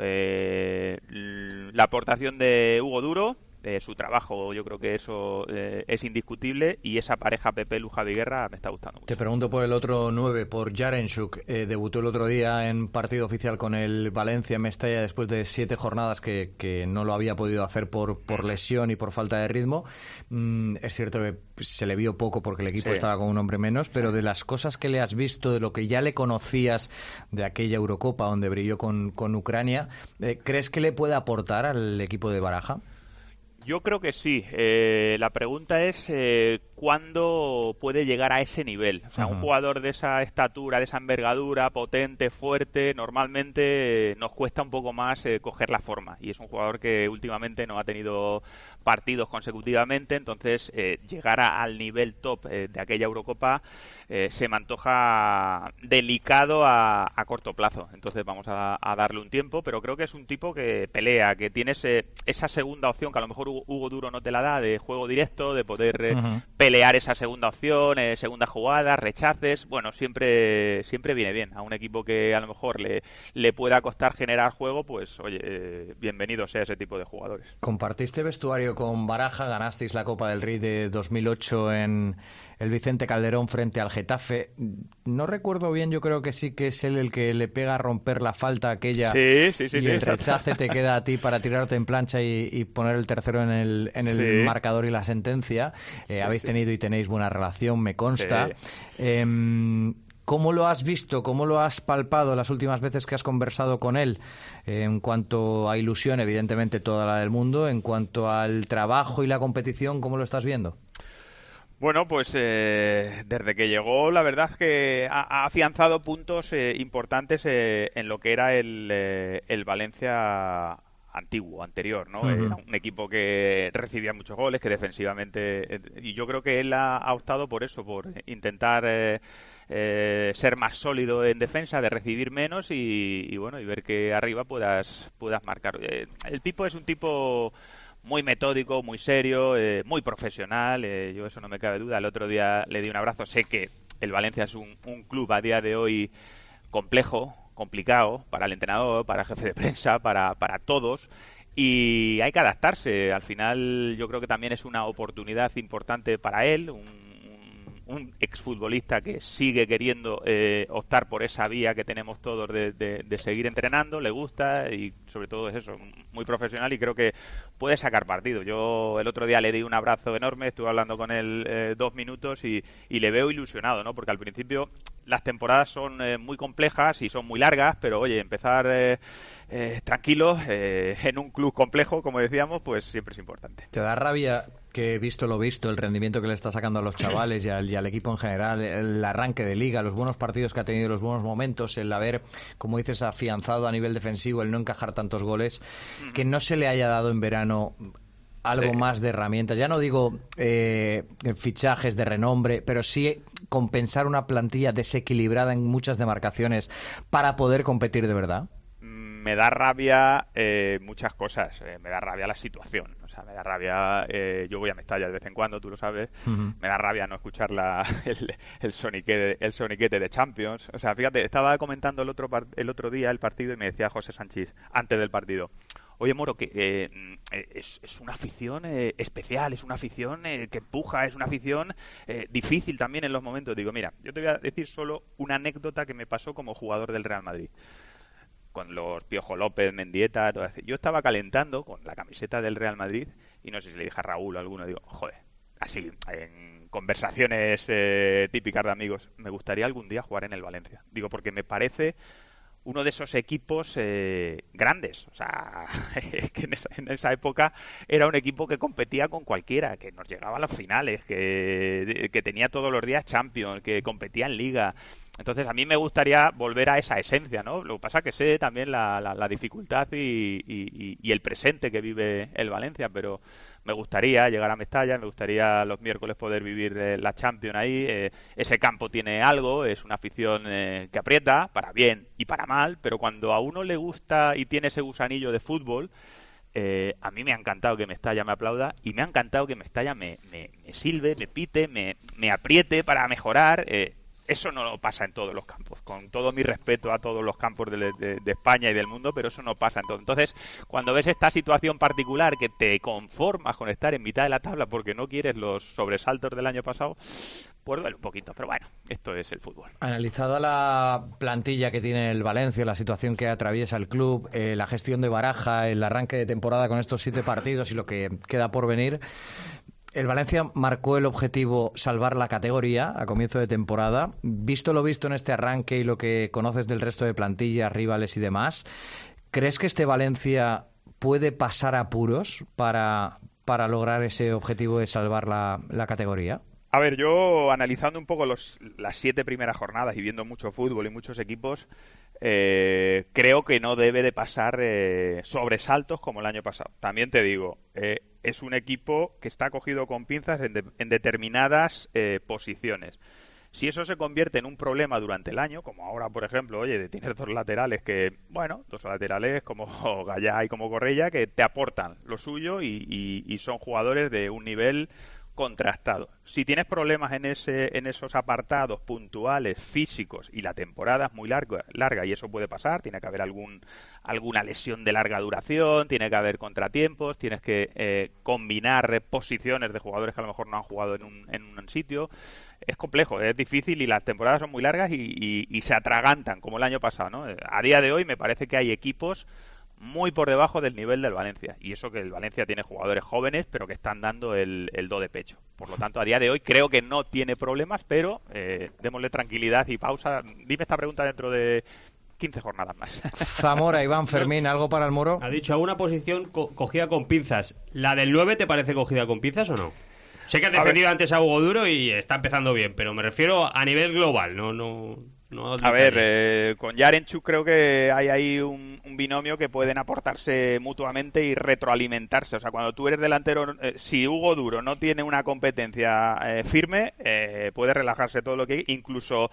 La aportación de Hugo Duro, su trabajo, yo creo que eso es indiscutible, y esa pareja Pepe Lu, Javi Guerra me está gustando mucho. Te pregunto por el otro 9, por Yarenchuk. Debutó el otro día en partido oficial con el Valencia en Mestalla después de 7 jornadas que no lo había podido hacer por lesión y por falta de ritmo. Es cierto que se le vio poco porque el equipo estaba con un hombre menos, pero de las cosas que le has visto, de lo que ya le conocías de aquella Eurocopa donde brilló con Ucrania, ¿crees que le puede aportar al equipo de Baraja? Yo creo que sí. La pregunta es cuándo puede llegar a ese nivel. O sea, un jugador de esa estatura, de esa envergadura, potente, fuerte, normalmente nos cuesta un poco más coger la forma. Y es un jugador que últimamente no ha tenido partidos consecutivamente, entonces llegar al nivel top de aquella Eurocopa se me antoja delicado a corto plazo. Entonces vamos a darle un tiempo, pero creo que es un tipo que pelea, que tiene esa segunda opción que a lo mejor Hugo Duro no te la da, de juego directo, de poder pelear esa segunda opción, segunda jugada, rechaces. Bueno, siempre viene bien. A un equipo que a lo mejor le pueda costar generar juego, pues oye, bienvenido sea ese tipo de jugadores. Compartiste vestuario con Baraja, ganasteis la Copa del Rey de 2008 en el Vicente Calderón frente al Getafe. No recuerdo bien, yo creo que sí que es él el que le pega a romper la falta aquella y el rechace te queda a ti para tirarte en plancha y poner el tercero en el marcador y la sentencia. Habéis tenido y tenéis buena relación, me consta. ¿Cómo lo has visto? ¿Cómo lo has palpado las últimas veces que has conversado con él? En cuanto a ilusión, evidentemente toda la del mundo. En cuanto al trabajo y la competición, ¿cómo lo estás viendo? Bueno, pues desde que llegó, la verdad es que ha afianzado puntos importantes en lo que era el Valencia anterior, ¿no? Era un equipo que recibía muchos goles, que defensivamente... y yo creo que él ha optado por eso, por intentar ser más sólido en defensa, de recibir menos y bueno, y ver que arriba puedas marcar. El Pipo es un tipo muy metódico, muy serio, muy profesional, yo eso no me cabe duda. El otro día le di un abrazo. Sé que el Valencia es un club a día de hoy complicado para el entrenador, para el jefe de prensa, para todos, y hay que adaptarse. Al final yo creo que también es una oportunidad importante para él, un exfutbolista que sigue queriendo optar por esa vía que tenemos todos de seguir entrenando, le gusta y sobre todo es eso, muy profesional, y creo que puede sacar partido. Yo el otro día le di un abrazo enorme, estuve hablando con él 2 minutos y le veo ilusionado, ¿no? Porque al principio las temporadas son muy complejas y son muy largas, pero oye, empezar tranquilo en un club complejo, como decíamos, pues siempre es importante. ¿Te da rabia que, visto lo visto, el rendimiento que le está sacando a los chavales y al equipo en general, el arranque de liga, los buenos partidos que ha tenido, los buenos momentos, el haber, como dices, afianzado a nivel defensivo, el no encajar tantos goles, que no se le haya dado en verano algo más de herramientas? Ya no digo fichajes de renombre, pero sí compensar una plantilla desequilibrada en muchas demarcaciones para poder competir de verdad. Me da rabia muchas cosas. Me da rabia la situación. O sea, me da rabia... yo voy a Mestalla de vez en cuando, tú lo sabes. Me da rabia no escuchar el soniquete de Champions. O sea, fíjate, estaba comentando el otro día el partido y me decía José Sánchez, antes del partido: oye, Moro, que es una afición especial, es una afición que empuja, es una afición difícil también en los momentos. Digo, mira, yo te voy a decir solo una anécdota que me pasó como jugador del Real Madrid. con los Piojo López, Mendieta, todo eso. Yo estaba calentando con la camiseta del Real Madrid y no sé si le dije a Raúl o a alguno, digo, joder, así, en conversaciones típicas de amigos, me gustaría algún día jugar en el Valencia. Digo, porque me parece uno de esos equipos grandes. O sea, que en esa época era un equipo que competía con cualquiera, que nos llegaba a las finales, que tenía todos los días Champions, que competía en Liga. Entonces, a mí me gustaría volver a esa esencia, ¿no? Lo que pasa es que sé también la dificultad y el presente que vive el Valencia, pero me gustaría llegar a Mestalla, me gustaría los miércoles poder vivir la Champions ahí. Ese campo tiene algo, es una afición que aprieta, para bien y para mal, pero cuando a uno le gusta y tiene ese gusanillo de fútbol, a mí me ha encantado que Mestalla me aplauda y me ha encantado que Mestalla me silbe, me pite, me apriete para mejorar. Eso no pasa en todos los campos, con todo mi respeto a todos los campos de España y del mundo, pero eso no pasa en todo. Entonces, cuando ves esta situación particular que te conformas con estar en mitad de la tabla porque no quieres los sobresaltos del año pasado, pues duele un poquito, pero bueno, esto es el fútbol. Analizada la plantilla que tiene el Valencia, la situación que atraviesa el club, la gestión de Baraja, el arranque de temporada con estos 7 partidos y lo que queda por venir, el Valencia marcó el objetivo salvar la categoría a comienzo de temporada. Visto lo visto en este arranque y lo que conoces del resto de plantillas, rivales y demás, ¿crees que este Valencia puede pasar apuros para lograr ese objetivo de salvar la categoría? A ver, yo analizando un poco las 7 primeras jornadas y viendo mucho fútbol y muchos equipos, creo que no debe de pasar sobresaltos como el año pasado. También te digo, es un equipo que está cogido con pinzas en determinadas posiciones. Si eso se convierte en un problema durante el año, como ahora, por ejemplo, oye, de tener 2 laterales que, bueno, 2 laterales como Gallá y como Correia, que te aportan lo suyo y son jugadores de un nivel contrastado. Si tienes problemas en esos apartados puntuales, físicos, y la temporada es muy larga y eso puede pasar, tiene que haber alguna lesión de larga duración, tiene que haber contratiempos, tienes que combinar posiciones de jugadores que a lo mejor no han jugado en un sitio. Es complejo, es difícil y las temporadas son muy largas y se atragantan, como el año pasado, ¿no? A día de hoy me parece que hay equipos muy por debajo del nivel del Valencia. Y eso que el Valencia tiene jugadores jóvenes, pero que están dando el do de pecho. Por lo tanto, a día de hoy creo que no tiene problemas, pero démosle tranquilidad y pausa. Dime esta pregunta dentro de 15 jornadas más. Zamora, Iván, Fermín, ¿algo para el Moro? Ha dicho alguna posición cogida con pinzas. ¿La del 9 te parece cogida con pinzas o no? Sé que has defendido antes a Hugo Duro y está empezando bien, pero me refiero a nivel global, no a ver, con Yarenchuk creo que hay ahí un binomio que pueden aportarse mutuamente y retroalimentarse. O sea, cuando tú eres delantero, si Hugo Duro no tiene una competencia firme, puede relajarse todo lo que... Incluso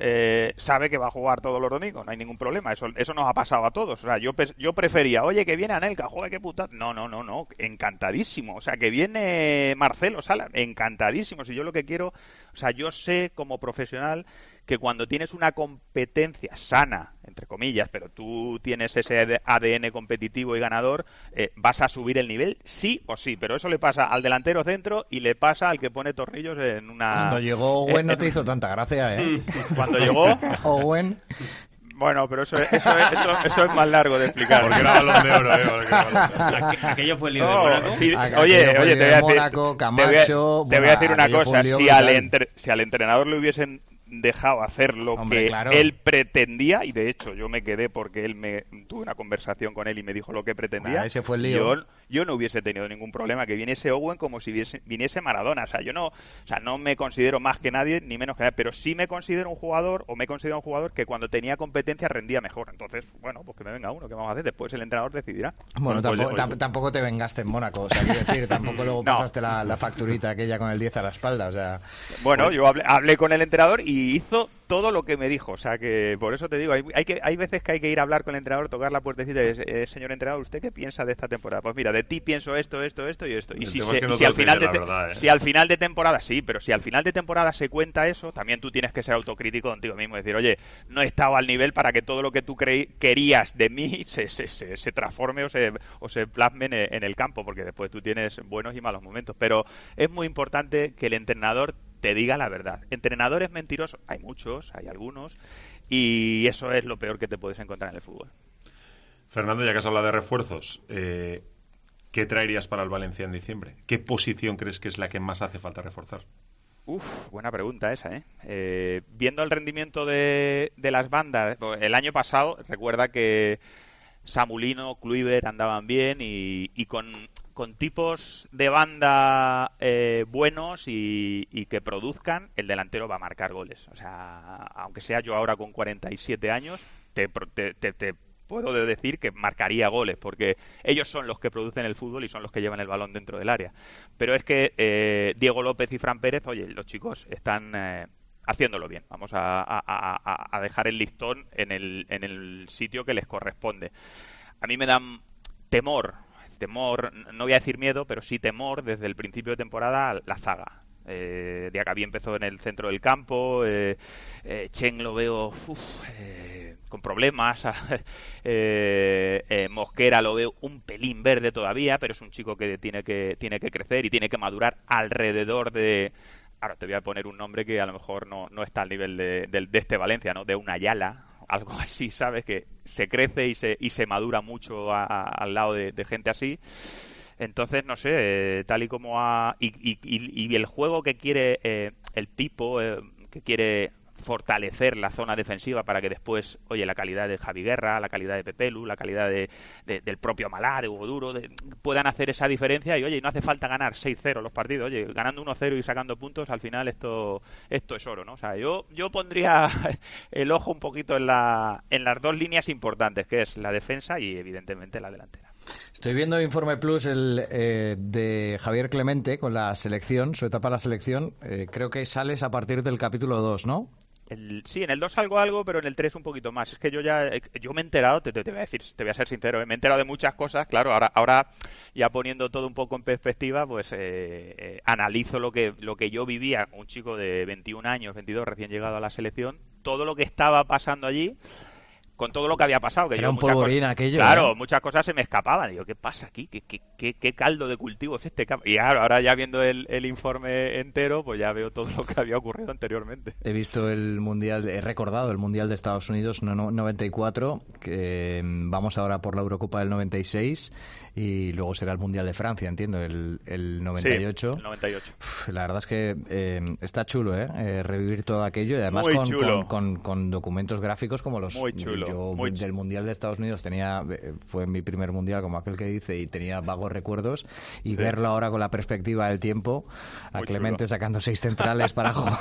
sabe que va a jugar todos los domingos, no hay ningún problema. Eso nos ha pasado a todos. O sea, yo prefería, oye, que viene Anelka, joder, qué puta... No, encantadísimo. O sea, que viene Marcelo Sala, encantadísimo. Si yo lo que quiero... O sea, yo sé como profesional que cuando tienes una competencia sana, entre comillas, pero tú tienes ese ADN competitivo y ganador, vas a subir el nivel sí o sí, pero eso le pasa al delantero centro y le pasa al que pone tornillos en una... Cuando llegó Owen no te hizo tanta gracia, ¿eh? Cuando llegó... Owen... Bueno, pero eso es más largo de explicar. Porque era Balón de Oro, Aquello fue el líder de Mónaco. Sí, oye, te voy a decir, Mónaco, Camacho, te voy a decir una cosa. Si al entrenador le hubiesen dejado hacer lo que él pretendía, y de hecho yo me quedé porque tuve una conversación con él y me dijo lo que pretendía, ese fue el lío. Yo no hubiese tenido ningún problema que viniese Owen como si viniese Maradona. O sea, yo no me considero más que nadie ni menos que nadie, pero sí me considero un jugador que cuando tenía competencia rendía mejor. Entonces, bueno, pues que me venga uno, ¿qué vamos a hacer? Después el entrenador decidirá. Bueno, tampoco te vengaste en Mónaco, o sea, quiero decir, tampoco luego pasaste la facturita aquella con el 10 a la espalda, o sea... Bueno, yo hablé con el entrenador y hizo todo lo que me dijo, o sea que por eso te digo, hay veces que hay que ir a hablar con el entrenador, tocar la puertecita y decir, señor entrenador, ¿usted qué piensa de esta temporada? Pues mira, de ti pienso esto y esto. Y si al final de temporada, sí, pero si al final de temporada se cuenta eso, también tú tienes que ser autocrítico contigo mismo, decir, oye, no he estado al nivel para que todo lo que tú querías de mí se transforme o se plasme en el campo, porque después tú tienes buenos y malos momentos, pero es muy importante que el entrenador te diga la verdad. Entrenadores mentirosos, hay muchos, hay algunos, y eso es lo peor que te puedes encontrar en el fútbol. Fernando, ya que has hablado de refuerzos, ¿qué traerías para el Valencia en diciembre? ¿Qué posición crees que es la que más hace falta reforzar? Buena pregunta esa, viendo el rendimiento de las bandas, el año pasado, recuerda que Samulino, Kluivert andaban bien y con tipos de banda buenos y que produzcan, el delantero va a marcar goles. O sea, aunque sea yo ahora con 47 años, te puedo decir que marcaría goles, porque ellos son los que producen el fútbol y son los que llevan el balón dentro del área. Pero es que Diego López y Fran Pérez, oye, los chicos están haciéndolo bien. Vamos a dejar el listón en el sitio que les corresponde. A mí me dan temor, no voy a decir miedo, pero sí temor desde el principio de temporada la zaga. Diacabí empezó en el centro del campo, Cheng lo veo con problemas, Mosquera lo veo un pelín verde todavía, pero es un chico que tiene que crecer y tiene que madurar alrededor de... Ahora te voy a poner un nombre que a lo mejor no está al nivel de este Valencia, ¿no? De un Ayala, algo así, ¿sabes? Que se crece y se madura mucho al lado de gente así. Entonces, no sé, tal y como y el juego que quiere el tipo, que quiere fortalecer la zona defensiva para que después, oye, la calidad de Javi Guerra, la calidad de Pepelu, la calidad del propio Amalá, de Hugo Duro, puedan hacer esa diferencia y, oye, no hace falta ganar 6-0 los partidos, oye, ganando 1-0 y sacando puntos, al final esto es oro, ¿no? O sea, yo pondría el ojo un poquito en las dos líneas importantes, que es la defensa y, evidentemente, la delantera. Estoy viendo Informe Plus de Javier Clemente con la selección, su etapa en la selección. Creo que sales a partir del capítulo 2, ¿no? Sí, en el 2 salgo algo, pero en el 3 un poquito más. Es que yo me he enterado, te voy a decir, te voy a ser sincero, me he enterado de muchas cosas. Claro, ahora ya poniendo todo un poco en perspectiva, pues analizo lo que yo vivía, un chico de 21 años, 22, recién llegado a la selección, todo lo que estaba pasando allí, con todo lo que había pasado. Que era un polvorín aquello. Claro, muchas cosas se me escapaban. Digo, ¿qué pasa aquí? ¿Qué caldo de cultivo es este? Y ahora ya viendo el informe entero, pues ya veo todo lo que había ocurrido anteriormente. He visto el Mundial, he recordado el Mundial de Estados Unidos 94, que vamos ahora por la Eurocopa del 96 y luego será el Mundial de Francia, entiendo, el 98. Sí, el 98. La verdad es que está chulo, revivir todo aquello y además con documentos gráficos como los... Muy chulo. Yo del Mundial de Estados Unidos fue mi primer Mundial, como aquel que dice, y tenía vagos recuerdos, y verlo ahora con la perspectiva del tiempo, a muy Clemente chulo. sacando 6 centrales para jugar.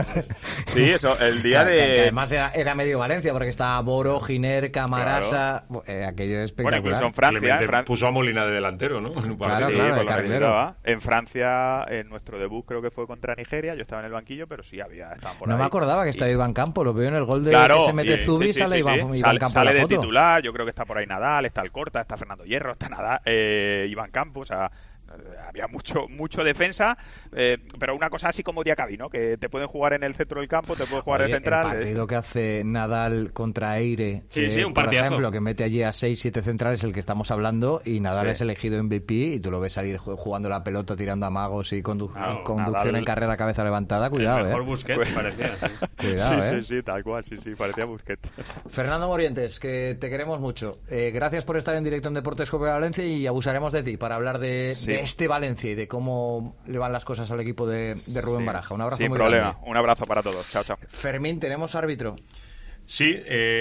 Sí, eso, el día que además era medio Valencia, porque estaba Boro, Giner, Camarasa, claro. Aquello es espectacular. Bueno, incluso en Francia... puso a Molina de delantero, ¿no? Claro, de carrilero. En Francia, en nuestro debut creo que fue contra Nigeria, yo estaba en el banquillo, pero sí estaban por ahí. No me acordaba que estaba Iván Campo, lo veo en el gol de claro, que se mete Zubi, sale Iván Campo. Sale de foto. Titular, yo creo que está por ahí Nadal, está Alcorta, está Fernando Hierro, está Nadal, Iván Campos, o sea, había mucho defensa, pero una cosa así como Diacabí, ¿no? Que te pueden jugar en el centro del campo, te pueden jugar en el central. El partido que hace Nadal contra Eire, un por partidazo. ejemplo, que mete allí a 6-7 centrales, el que estamos hablando, y Nadal es elegido MVP y tú lo ves salir jugando la pelota, tirando amagos y conducción Nadal, en carrera, cabeza levantada. Cuidado, el mejor Busquets, parecía. Cuidado, sí, tal cual, sí, parecía Busquets. Fernando Morientes, que te queremos mucho. Gracias por estar en directo en Deportes Cope Valencia y abusaremos de ti para hablar de este Valencia y de cómo le van las cosas al equipo de Rubén Baraja. Un abrazo muy grande. Un abrazo para todos. Chao. Fermín, ¿tenemos árbitro? Sí,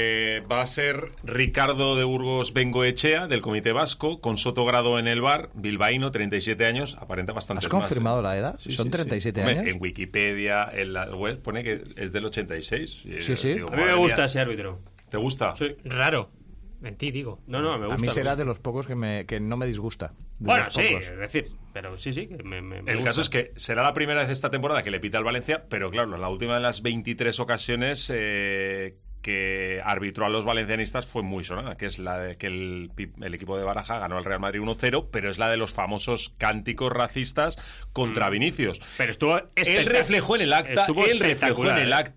va a ser Ricardo de Burgos Bengoechea, del Comité Vasco, con Sotogrado en el VAR, bilbaíno, 37 años, aparenta bastante. ¿Has confirmado la edad? Sí, ¿Son 37 Hombre, años? En Wikipedia, en la web, pone que es del 86. Sí. Digo, a mí me gusta ese árbitro. ¿Te gusta? Sí, raro. En ti, digo. No, me gusta. A mí será de los pocos que no me disgusta. Bueno, sí, es decir, pero sí, que me El gusta. caso es que será la primera vez esta temporada que le pita al Valencia, pero claro, la última de las 23 ocasiones que arbitró a los valencianistas fue muy sonada, que es la de que el equipo de Baraja ganó al Real Madrid 1-0, pero es la de los famosos cánticos racistas contra Vinicius. Pero estuvo Él reflejó en el acta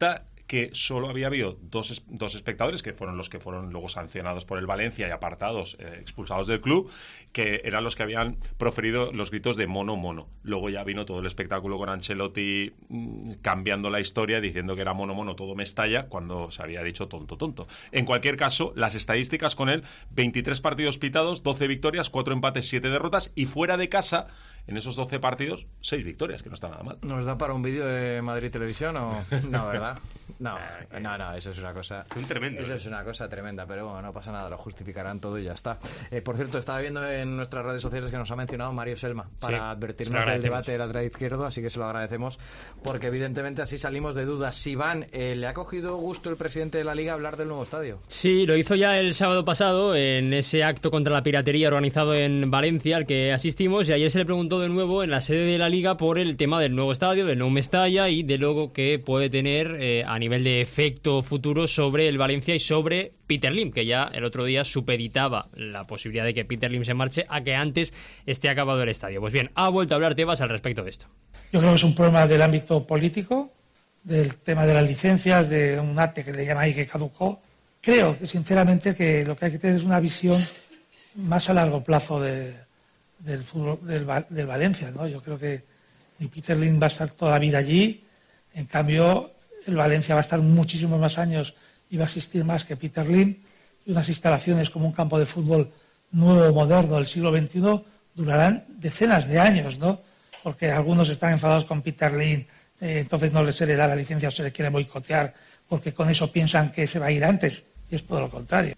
que solo había habido dos espectadores, que fueron los que fueron luego sancionados por el Valencia y apartados, expulsados del club, que eran los que habían proferido los gritos de mono, mono. Luego ya vino todo el espectáculo con Ancelotti cambiando la historia, diciendo que era mono, mono, todo me estalla, cuando se había dicho tonto, tonto. En cualquier caso, las estadísticas con él: 23 partidos pitados, 12 victorias, 4 empates, 7 derrotas, y fuera de casa, en esos 12 partidos, 6 victorias, que no está nada mal. ¿Nos da para un vídeo de Madrid Televisión o...? No, ¿verdad? No, eso es una cosa... tremendo. Eso es una cosa tremenda, pero bueno, no pasa nada, lo justificarán todo y ya está. Por cierto, estaba viendo en nuestras redes sociales que nos ha mencionado Mario Selma para advertirnos del debate de lateral izquierdo, así que se lo agradecemos, porque evidentemente así salimos de dudas. Siván, ¿le ha cogido gusto el presidente de la Liga hablar del nuevo estadio? Sí, lo hizo ya el sábado pasado en ese acto contra la piratería organizado en Valencia, al que asistimos, y ayer se le preguntó de nuevo en la sede de la Liga por el tema del nuevo estadio, del Nou Mestalla, y de luego que puede tener a nivel de efecto futuro sobre el Valencia y sobre Peter Lim, que ya el otro día supeditaba la posibilidad de que Peter Lim se marche a que antes esté acabado el estadio. Pues bien, ha vuelto a hablar Tebas al respecto de esto. Yo creo que es un problema del ámbito político, del tema de las licencias, de un arte que le llama ahí que caducó. Creo que sinceramente que lo que hay que tener es una visión más a largo plazo del fútbol del Valencia, ¿no? Yo creo que ni Peter Lim va a estar toda la vida allí, en cambio el Valencia va a estar muchísimos más años y va a existir más que Peter Lim, y unas instalaciones como un campo de fútbol nuevo, moderno, del siglo XXI, durarán decenas de años, ¿no? Porque algunos están enfadados con Peter Lim, entonces no se le da la licencia o se le quiere boicotear, porque con eso piensan que se va a ir antes, y es todo lo contrario.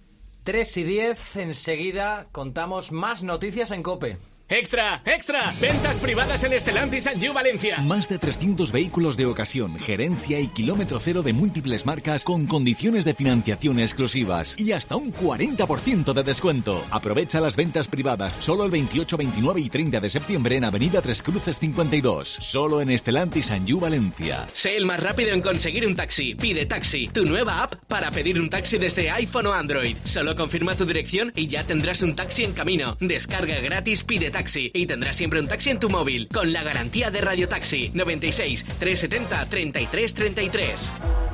3:10, enseguida contamos más noticias en COPE. ¡Extra! ¡Extra! Ventas privadas en Stellantis Anjou Valencia. Más de 300 vehículos de ocasión, gerencia y kilómetro cero de múltiples marcas con condiciones de financiación exclusivas y hasta un 40% de descuento. Aprovecha las ventas privadas solo el 28, 29 y 30 de septiembre en Avenida Tres Cruces 52. Solo en Stellantis Anjou Valencia. Sé el más rápido en conseguir un taxi. Pide Taxi, tu nueva app para pedir un taxi desde iPhone o Android. Solo confirma tu dirección y ya tendrás un taxi en camino. Descarga gratis Pide Taxi y tendrás siempre un taxi en tu móvil con la garantía de Radio Taxi. 96 370 33 33.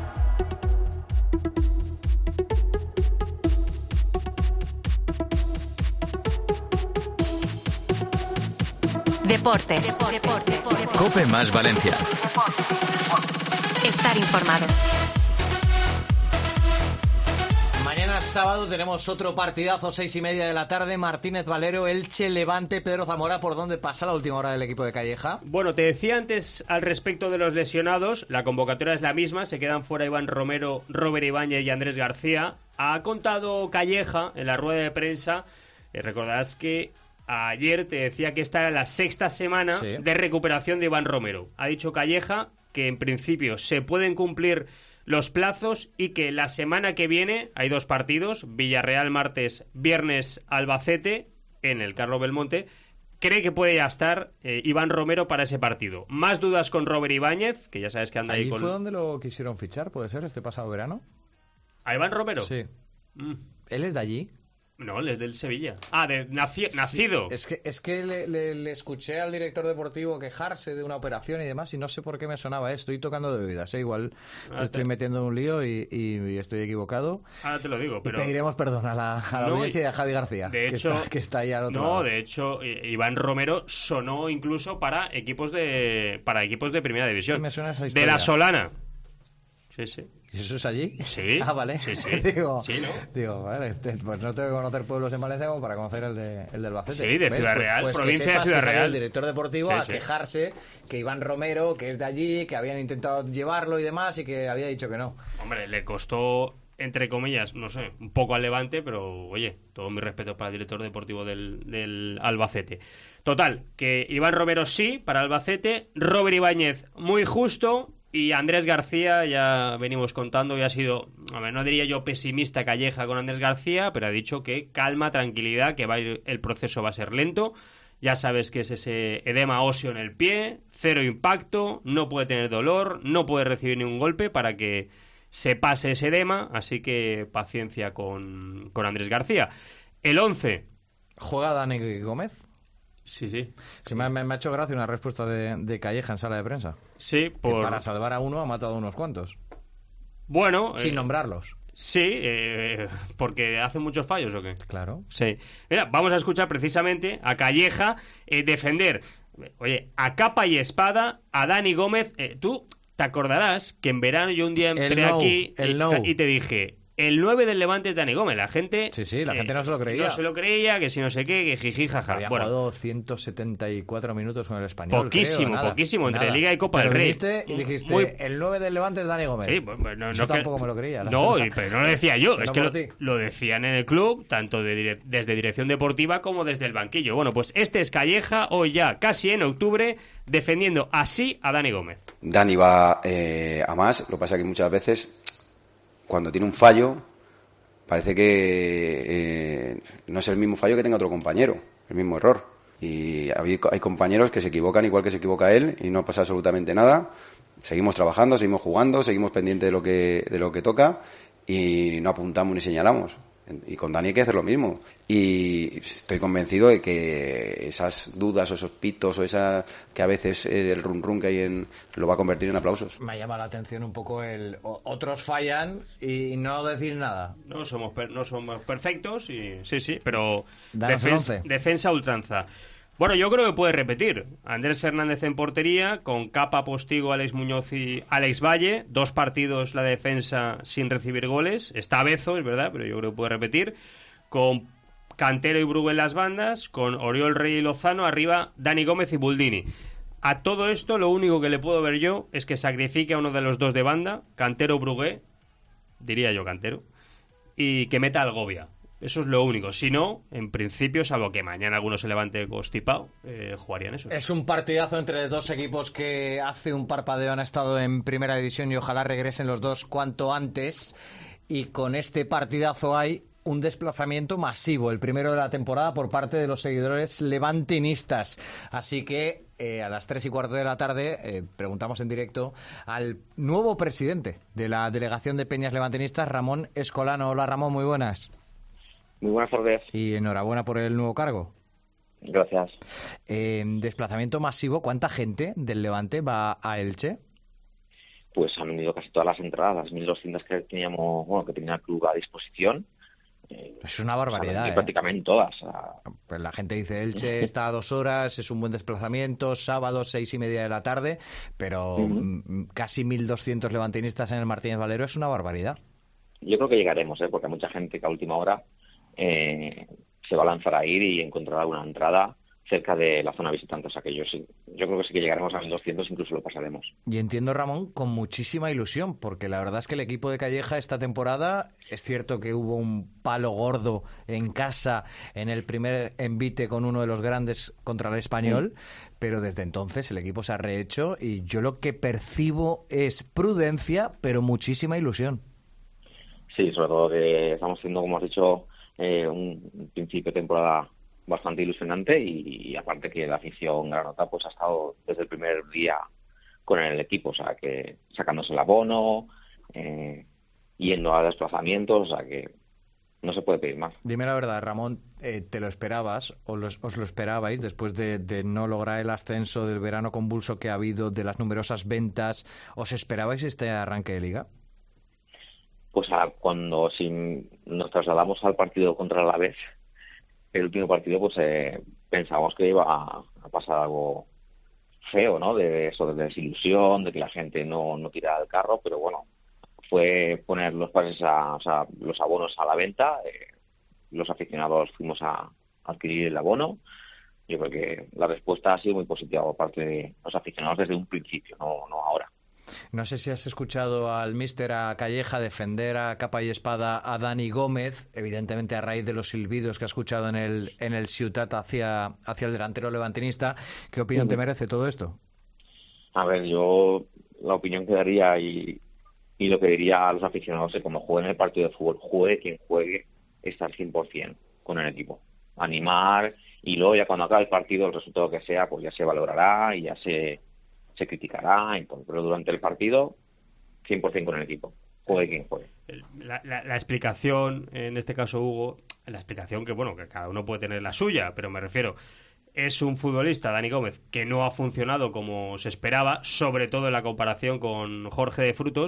Deportes. COPE más Valencia. Estar informado. Mañana sábado tenemos otro partidazo, 6:30 de la tarde, Martínez Valero, Elche, Levante. Pedro Zamora, ¿por dónde pasa la última hora del equipo de Calleja? Bueno, te decía antes al respecto de los lesionados, la convocatoria es la misma, se quedan fuera Iván Romero, Robert Ibáñez y Andrés García. Ha contado Calleja en la rueda de prensa, recordarás que ayer te decía que esta era la sexta semana de recuperación de Iván Romero. Ha dicho Calleja que en principio se pueden cumplir los plazos y que la semana que viene hay 2 partidos, Villarreal martes, viernes Albacete, en el Carlos Belmonte. Cree que puede ya estar Iván Romero para ese partido. Más dudas con Robert Ibáñez, que ya sabes que anda ahí con... ¿Ahí fue donde lo quisieron fichar, puede ser, este pasado verano? ¿A Iván Romero? Sí. ¿Él es de allí? No, él es del Sevilla. Ah, nacido. Sí, es que le escuché al director deportivo quejarse de una operación y demás, y no sé por qué me sonaba. Estoy tocando de bebidas, igual te estoy metiendo en un lío y estoy equivocado. Ahora te lo digo, pero... Y pediremos perdón a la audiencia y a Javi García, de hecho, que está ahí al otro lado. De hecho, Iván Romero sonó incluso para equipos de primera división. Me suena esa historia. De la Solana. Sí, sí. ¿Y eso es allí? Sí. Ah, vale. Sí, sí. Digo, vale, pues no tengo que conocer pueblos en Valencia como para conocer el del Albacete. Sí, de Ciudad Real, provincia de Ciudad Real. El director deportivo a quejarse que Iván Romero, que es de allí, que habían intentado llevarlo y demás, y que había dicho que no. Hombre, le costó, entre comillas, no sé, un poco al Levante, pero oye, todo mi respeto para el director deportivo del Albacete. Total, que Iván Romero sí, para Albacete, Robert Ibáñez muy justo, y Andrés García, ya venimos contando, y ha sido, a ver, no diría yo pesimista Calleja con Andrés García, pero ha dicho que calma, tranquilidad, que el proceso va a ser lento. Ya sabes que es ese edema óseo en el pie, 0 impacto, no puede tener dolor, no puede recibir ningún golpe para que se pase ese edema, así que paciencia con Andrés García. El 11. ¿Juega Dani Gómez? Sí, sí. Me ha hecho gracia una respuesta de Calleja en sala de prensa. Sí, que para salvar a uno ha matado a unos cuantos. Bueno... sin nombrarlos. Sí, porque hacen muchos fallos, ¿o qué? Claro. Sí. Mira, vamos a escuchar precisamente a Calleja defender, oye, a capa y espada a Dani Gómez. Tú te acordarás que en verano yo un día entré aquí y te dije... El 9 del Levante es Dani Gómez. La gente... Sí, la gente no se lo creía. No se lo creía, que si no sé qué, que jiji, jaja. Había jugado 174 minutos con el Español. Poquísimo, poquísimo. Entre Liga y Copa del Rey. Y dijiste, el 9 del Levante es Dani Gómez. Sí, bueno, yo tampoco me lo creía. No, pero no lo decía yo. Es que lo decían en el club, tanto desde dirección deportiva como desde el banquillo. Bueno, pues este es Calleja, hoy ya, casi en octubre, defendiendo así a Dani Gómez. Dani va a más. Lo que pasa es que muchas veces... Cuando tiene un fallo, parece que no es el mismo fallo que tenga otro compañero, el mismo error. Y hay compañeros que se equivocan igual que se equivoca él y no pasa absolutamente nada. Seguimos trabajando, seguimos jugando, seguimos pendientes de lo que toca y no apuntamos ni señalamos. Y con Dani hay que hacer lo mismo. Y estoy convencido de que esas dudas o esos pitos o esa que a veces el run run que hay lo va a convertir en aplausos. Me llama la atención un poco otros fallan y no decís nada. No somos perfectos y sí, pero defensa a ultranza. Bueno, yo creo que puede repetir. Andrés Fernández en portería, con Capa, Postigo, Alex Muñoz y Alex Valle. 2 partidos la defensa sin recibir goles. Está Bezo, es verdad, pero yo creo que puede repetir. Con Cantero y Brugué en las bandas, con Oriol Rey y Lozano, arriba Dani Gómez y Buldini. A todo esto, lo único que le puedo ver yo es que sacrifique a uno de los dos de banda, Cantero o Brugué, diría yo Cantero, y que meta al Govia. Eso es lo único. Si no, en principio, salvo que mañana alguno se levante constipado, jugarían eso. Es un partidazo entre dos equipos que hace un parpadeo han estado en primera división y ojalá regresen los dos cuanto antes. Y con este partidazo hay un desplazamiento masivo, el primero de la temporada por parte de los seguidores levantinistas. Así que a las 3:15 de la tarde preguntamos en directo al nuevo presidente de la Delegación de Peñas Levantinistas, Ramón Escolano. Hola Ramón, muy buenas. Muy buenas tardes. Y enhorabuena por el nuevo cargo. Gracias. Desplazamiento masivo, ¿cuánta gente del Levante va a Elche? Pues han venido casi todas las entradas, las 1.200 que teníamos, que tenía el club a disposición. Es una barbaridad. Prácticamente todas. Pues la gente dice Elche está a 2 horas, es un buen desplazamiento, sábado 6:30 de la tarde, pero casi 1.200 levantinistas en el Martínez Valero es una barbaridad. Yo creo que llegaremos, porque hay mucha gente que a última hora se va a lanzar a ir y encontrará una entrada cerca de la zona visitante. O sea que yo creo que sí que llegaremos a 1.200, incluso lo pasaremos. Y entiendo, Ramón, con muchísima ilusión, porque la verdad es que el equipo de Calleja esta temporada, es cierto que hubo un palo gordo en casa en el primer envite con uno de los grandes contra el Español, pero desde entonces el equipo se ha rehecho y yo lo que percibo es prudencia, pero muchísima ilusión. Sí, sobre todo que estamos haciendo, como has dicho, un principio de temporada bastante ilusionante y aparte que la afición granota pues ha estado desde el primer día con el equipo, o sea que sacándose el abono, yendo a desplazamientos, o sea que no se puede pedir más. Dime la verdad, Ramón, ¿te lo esperabas o os lo esperabais después de no lograr el ascenso, del verano convulso que ha habido, de las numerosas ventas? ¿Os esperabais este arranque de Liga? Pues cuando nos trasladamos al partido contra el Alavés, el último partido, pues pensábamos que iba a pasar algo feo, ¿no? De eso, de desilusión, de que la gente no tirara del carro, pero bueno, fue poner los pases, los abonos a la venta. Los aficionados fuimos a adquirir el abono. Yo creo que la respuesta ha sido muy positiva por parte de los aficionados desde un principio, no ahora. No sé si has escuchado al míster, a Calleja, defender a capa y espada a Dani Gómez, evidentemente a raíz de los silbidos que ha escuchado en el Ciutat hacia el delantero levantinista. ¿Qué opinión te merece todo esto? A ver, yo la opinión que daría y lo que diría a los aficionados es como jueguen el partido de fútbol, juegue quien juegue, estar 100% con el equipo. Animar y luego ya cuando acabe el partido, el resultado que sea, pues ya se valorará y ya se criticará, pero durante el partido 100% con el equipo, juegue quien juegue. La explicación, en este caso Hugo, la explicación que cada uno puede tener la suya, pero me refiero, es un futbolista, Dani Gómez, que no ha funcionado como se esperaba, sobre todo en la comparación con Jorge de Frutos,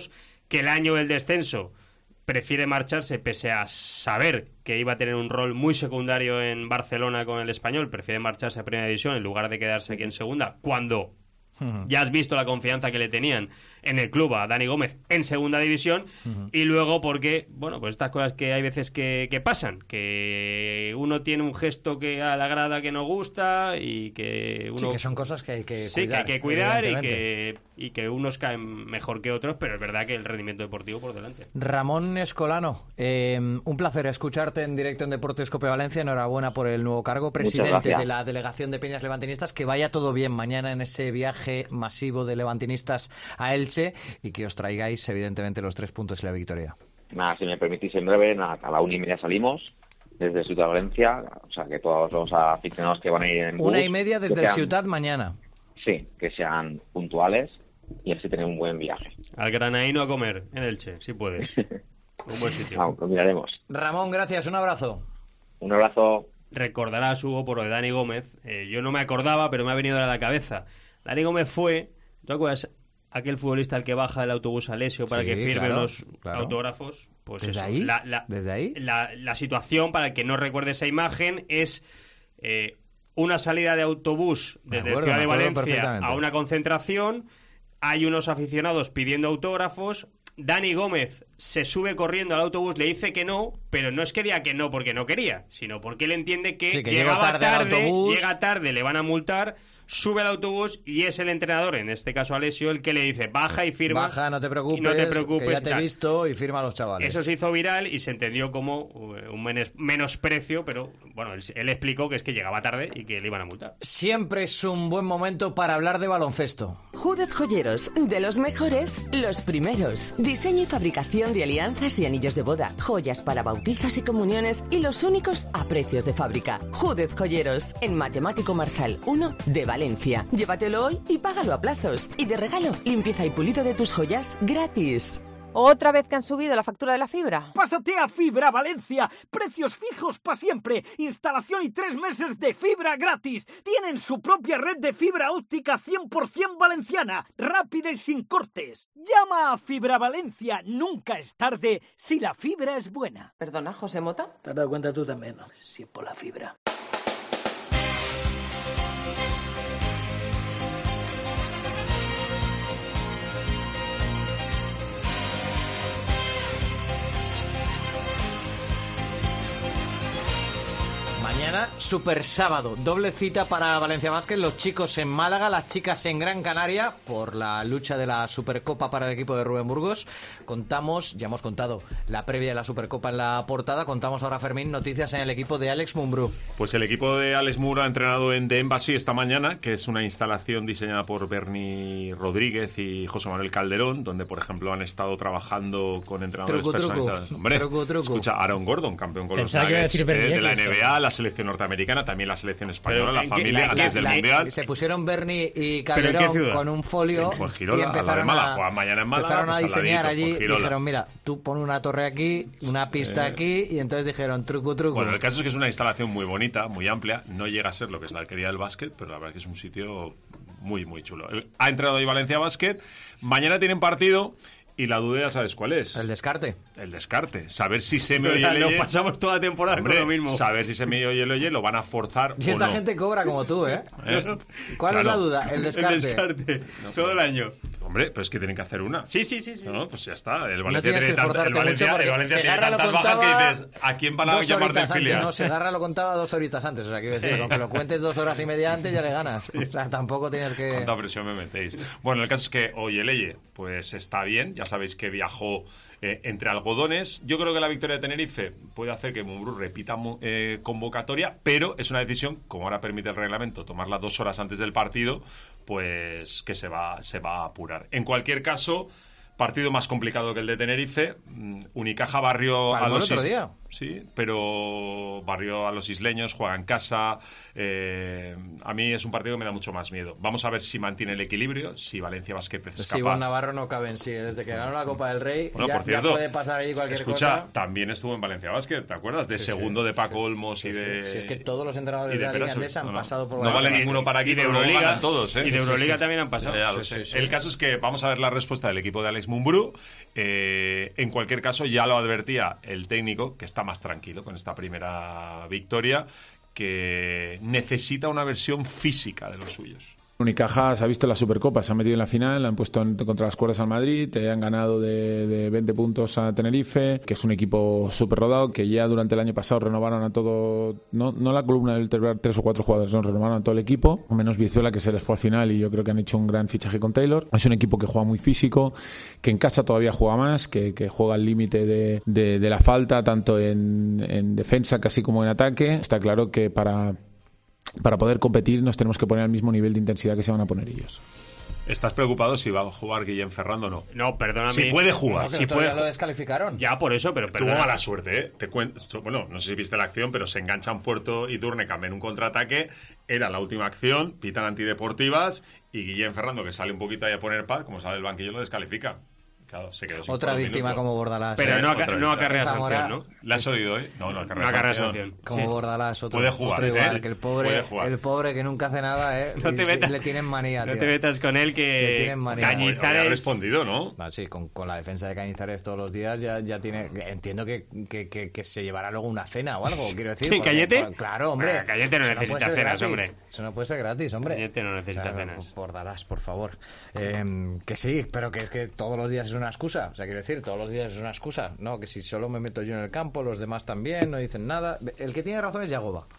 que el año del descenso prefiere marcharse pese a saber que iba a tener un rol muy secundario en Barcelona con el Español, prefiere marcharse a Primera División en lugar de quedarse aquí en Segunda, cuando ya has visto la confianza que le tenían en el club a Dani Gómez en Segunda División, y luego porque, bueno, pues estas cosas que hay veces que pasan, que uno tiene un gesto que a la grada que no gusta y que uno... Sí, que son cosas que hay que cuidar. Sí, que hay que cuidar y que unos caen mejor que otros, pero es verdad que el rendimiento deportivo por delante. Ramón Escolano, un placer escucharte en directo en Deportes Cope Valencia. Enhorabuena por el nuevo cargo, presidente de la delegación de Peñas Levantinistas. Que vaya todo bien mañana en ese viaje masivo de levantinistas a Elche y que os traigáis evidentemente los 3 puntos y la victoria. Nada, si me permitís, en breve, a la 1:30 salimos desde Ciudad Valencia, o sea que todos los aficionados que van a ir en bus... 1:30 desde el Ciutat mañana. Sí, que sean puntuales y así tener un buen viaje. Al Granaíno a comer en Elche, si puedes. Un buen sitio. Lo miraremos. Ramón, gracias, un abrazo. Un abrazo. Recordarás, Hugo, por lo de Dani Gómez. Yo no me acordaba, pero me ha venido a la cabeza. Dani Gómez fue, ¿te acuerdas? Aquel futbolista al que baja del autobús a Lesio para que firme los autógrafos. Pues ¿Desde eso, ahí? ¿Desde ahí? La situación, para el que no recuerde esa imagen, es una salida de autobús desde Ciudad de Valencia a una concentración. Hay unos aficionados pidiendo autógrafos. Dani Gómez se sube corriendo al autobús, le dice que no, pero no es que diga que no porque no quería, sino porque él entiende que, llegaba tarde, llega tarde, le van a multar. Sube al autobús y es el entrenador, en este caso Alessio, el que le dice baja y firma. Baja, no te preocupes, que ya te he visto, y firma a los chavales. Eso se hizo viral y se entendió como un menosprecio, pero bueno, él explicó que es que llegaba tarde y que le iban a multar. Siempre es un buen momento para hablar de baloncesto. Júdez Joyeros, de los mejores, los primeros. Diseño y fabricación de alianzas y anillos de boda, joyas para bautizos y comuniones y los únicos a precios de fábrica. Júdez Joyeros, en Matemático Marzal 1 de Valencia. Llévatelo hoy y págalo a plazos. Y de regalo, limpieza y pulido de tus joyas gratis. ¿Otra vez que han subido la factura de la fibra? Pásate a Fibra Valencia. Precios fijos para siempre. Instalación y 3 meses de fibra gratis. Tienen su propia red de fibra óptica 100% valenciana. Rápida y sin cortes. Llama a Fibra Valencia. Nunca es tarde si la fibra es buena. ¿Perdona, José Mota? ¿Te has dado cuenta tú también, no? Si es por la fibra. Mañana, super sábado, doble cita para Valencia Basket, los chicos en Málaga, las chicas en Gran Canaria, por la lucha de la Supercopa para el equipo de Rubén Burgos. Ya hemos contado la previa de la Supercopa en la portada, contamos ahora, Fermín, noticias en el equipo de Alex Mumbrú. Pues el equipo de Alex Mumbrú ha entrenado en The Embassy esta mañana, que es una instalación diseñada por Berni Rodríguez y José Manuel Calderón, donde, por ejemplo, han estado trabajando con entrenadores personalizados. Hombre, escucha, Aaron Gordon, campeón con los Nuggets de la NBA, la selección norteamericana, también la selección española, la familia antes del Mundial. Se pusieron Berni y Calderón con un folio Girola, y empezaron mañana en Málaga, empezaron a diseñar allí. Girola. Dijeron, mira, tú pon una torre aquí, una pista aquí, y entonces dijeron truco. Bueno, el caso es que es una instalación muy bonita, muy amplia, no llega a ser lo que es la alquería del básquet, pero la verdad es que es un sitio muy, muy chulo. Ha entrenado hoy Valencia Basket, mañana tienen partido. Y la duda ya sabes cuál es. El descarte. Saber si Semi Oyeleye... Lo pasamos toda la temporada con lo mismo. Saber si Semi Oyeleye lo van a forzar y esta gente cobra como tú, ¿eh? ¿Cuál es la duda? El descarte. Todo el año. Hombre, pero es que tienen que hacer una. Sí. No, pues ya está. El Valencia tiene tantas bajas que dices, ¿a quién van a llamar del filial? No, Segarra lo contaba 2 horitas antes. O sea, quiero decir, aunque lo cuentes 2 horas y media antes, ya le ganas. O sea, tampoco tienes que... ¿Cuánta presión me metéis? Bueno, el caso es que Oyeleye, pues está bien. Ya sabéis que viajó entre algodones. Yo creo que la victoria de Tenerife puede hacer que Mumbrú repita convocatoria, pero es una decisión, como ahora permite el reglamento, tomarla 2 horas antes del partido, pues que se va a apurar. En cualquier caso, partido más complicado que el de Tenerife. Unicaja barrió a los otro día. Sí, pero barrió a los isleños, juega en casa. A mí es un partido que me da mucho más miedo. Vamos a ver si mantiene el equilibrio, si Valencia Basket es capaz. Si Iván Navarro no cabe en sí, desde que ganó la Copa del Rey, bueno, por ya cierto, puede pasar ahí cualquier cosa. cosa. También estuvo en Valencia Basket, ¿te acuerdas? De segundo de Paco Olmos y de... Si es que todos los entrenadores de la Liga Andesa han pasado por Valencia. No vale ninguno para aquí, y de Euroliga todos, ¿eh? Y de Euroliga también han pasado. El caso es que vamos a ver la respuesta del equipo de Alex Alex Mumbrú. En cualquier caso, ya lo advertía el técnico, que está más tranquilo con esta primera victoria, que necesita una versión física de los suyos. Unicaja se ha visto en la Supercopa, se ha metido en la final, han puesto contra las cuerdas al Madrid, han ganado de 20 puntos a Tenerife, que es un equipo súper rodado, que ya durante el año pasado renovaron a todo, no la columna del vertebral, 3 o 4 jugadores, no, renovaron a todo el equipo, menos Vizuela, que se les fue al final, y yo creo que han hecho un gran fichaje con Taylor. Es un equipo que juega muy físico, que en casa todavía juega más, que juega al límite de la falta, tanto en defensa casi como en ataque. Está claro que para poder competir nos tenemos que poner al mismo nivel de intensidad que se van a poner ellos. ¿Estás preocupado si va a jugar Guillem Ferrando o no? No, perdóname. Si puede jugar. No, si puede. Ya lo descalificaron. Ya, por eso, pero tuvo mala suerte, ¿eh? Te cuento, bueno, no sé si viste la acción, pero se enganchan Puerto y Durnekam en un contraataque. Era la última acción, pitan antideportivas y Guillem Ferrando, que sale un poquito ahí a poner paz, como sale el banquillo, lo descalifica. Claro, se quedó sin otra víctima como Bordalás. Pero no acarrea sanción, ¿no? ¿La has oído hoy? No acarrea sanción. Como sí. Bordalás, otro. Puede jugar, otro igual, que el pobre que nunca hace nada, no te metas, le tienen manía, no tío. te metas con él, que Cañizares ha respondido, ¿no? Sí, con la defensa de Cañizares todos los días ya tiene. Entiendo que se llevará luego una cena o algo, quiero decir. ¿Sí, ¿Cayete? Claro, hombre. Cayete no necesita cenas, hombre. Eso no puede ser gratis, hombre. Cayete no necesita cenas. Bordalás, por favor. Que sí, pero que es que todos los días es una excusa. O sea, quiero decir, todos los días es una excusa. No, que si solo me meto yo en el campo, los demás también, no dicen nada. El que tiene razón es Yagoba.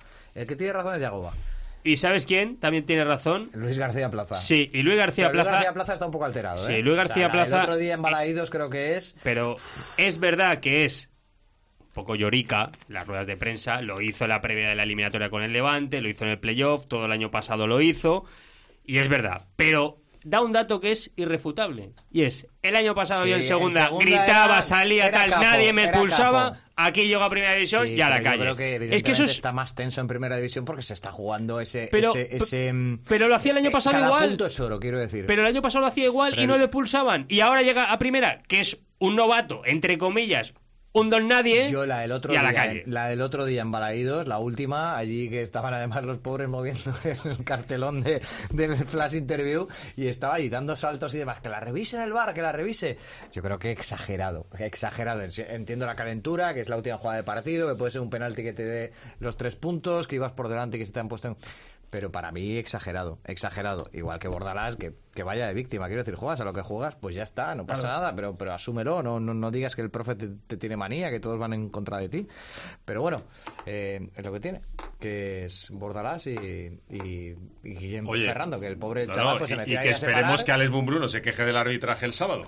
¿Y sabes quién también tiene razón? Luis García Plaza. Sí, y Luis García Plaza... Luis García Plaza está un poco alterado, Sí, Luis García Plaza... El otro día en Balaídos creo que es... Pero es verdad que es un poco llorica las ruedas de prensa. Lo hizo en la previa de la eliminatoria con el Levante, lo hizo en el playoff, todo el año pasado lo hizo. Y es verdad, pero... da un dato que es irrefutable. Y es, el año pasado yo en segunda gritaba, salía tal, capo, nadie me expulsaba, aquí llego a primera división y a la calle. Yo creo que evidentemente es que eso está más tenso en primera división porque se está jugando ese... Pero lo hacía el año pasado cada igual. Punto es oro, quiero decir. Pero el año pasado lo hacía igual y no le expulsaban. Y ahora llega a primera, que es un novato, entre comillas... un don nadie. Yo la del otro y a día, la calle. La del otro día en Balaídos, la última, allí que estaban además los pobres moviendo el cartelón del flash interview y estaba ahí dando saltos y demás. Que la revise en el VAR, que la revise. Yo creo que exagerado. Entiendo la calentura, que es la última jugada de partido, que puede ser un penalti que te dé los 3 puntos, que ibas por delante y que se te han puesto en... Pero para mí exagerado. Igual que Bordalás, que vaya de víctima. Quiero decir, juegas a lo que juegas, pues ya está, no pasa nada, pero asúmelo, no digas que el profe te tiene manía, que todos van en contra de ti. Pero bueno, es lo que tiene, que es Bordalás y Guillem Ferrando, que el pobre chaval pues se metía y que esperemos que Alex Mumbrú no se queje del arbitraje el sábado.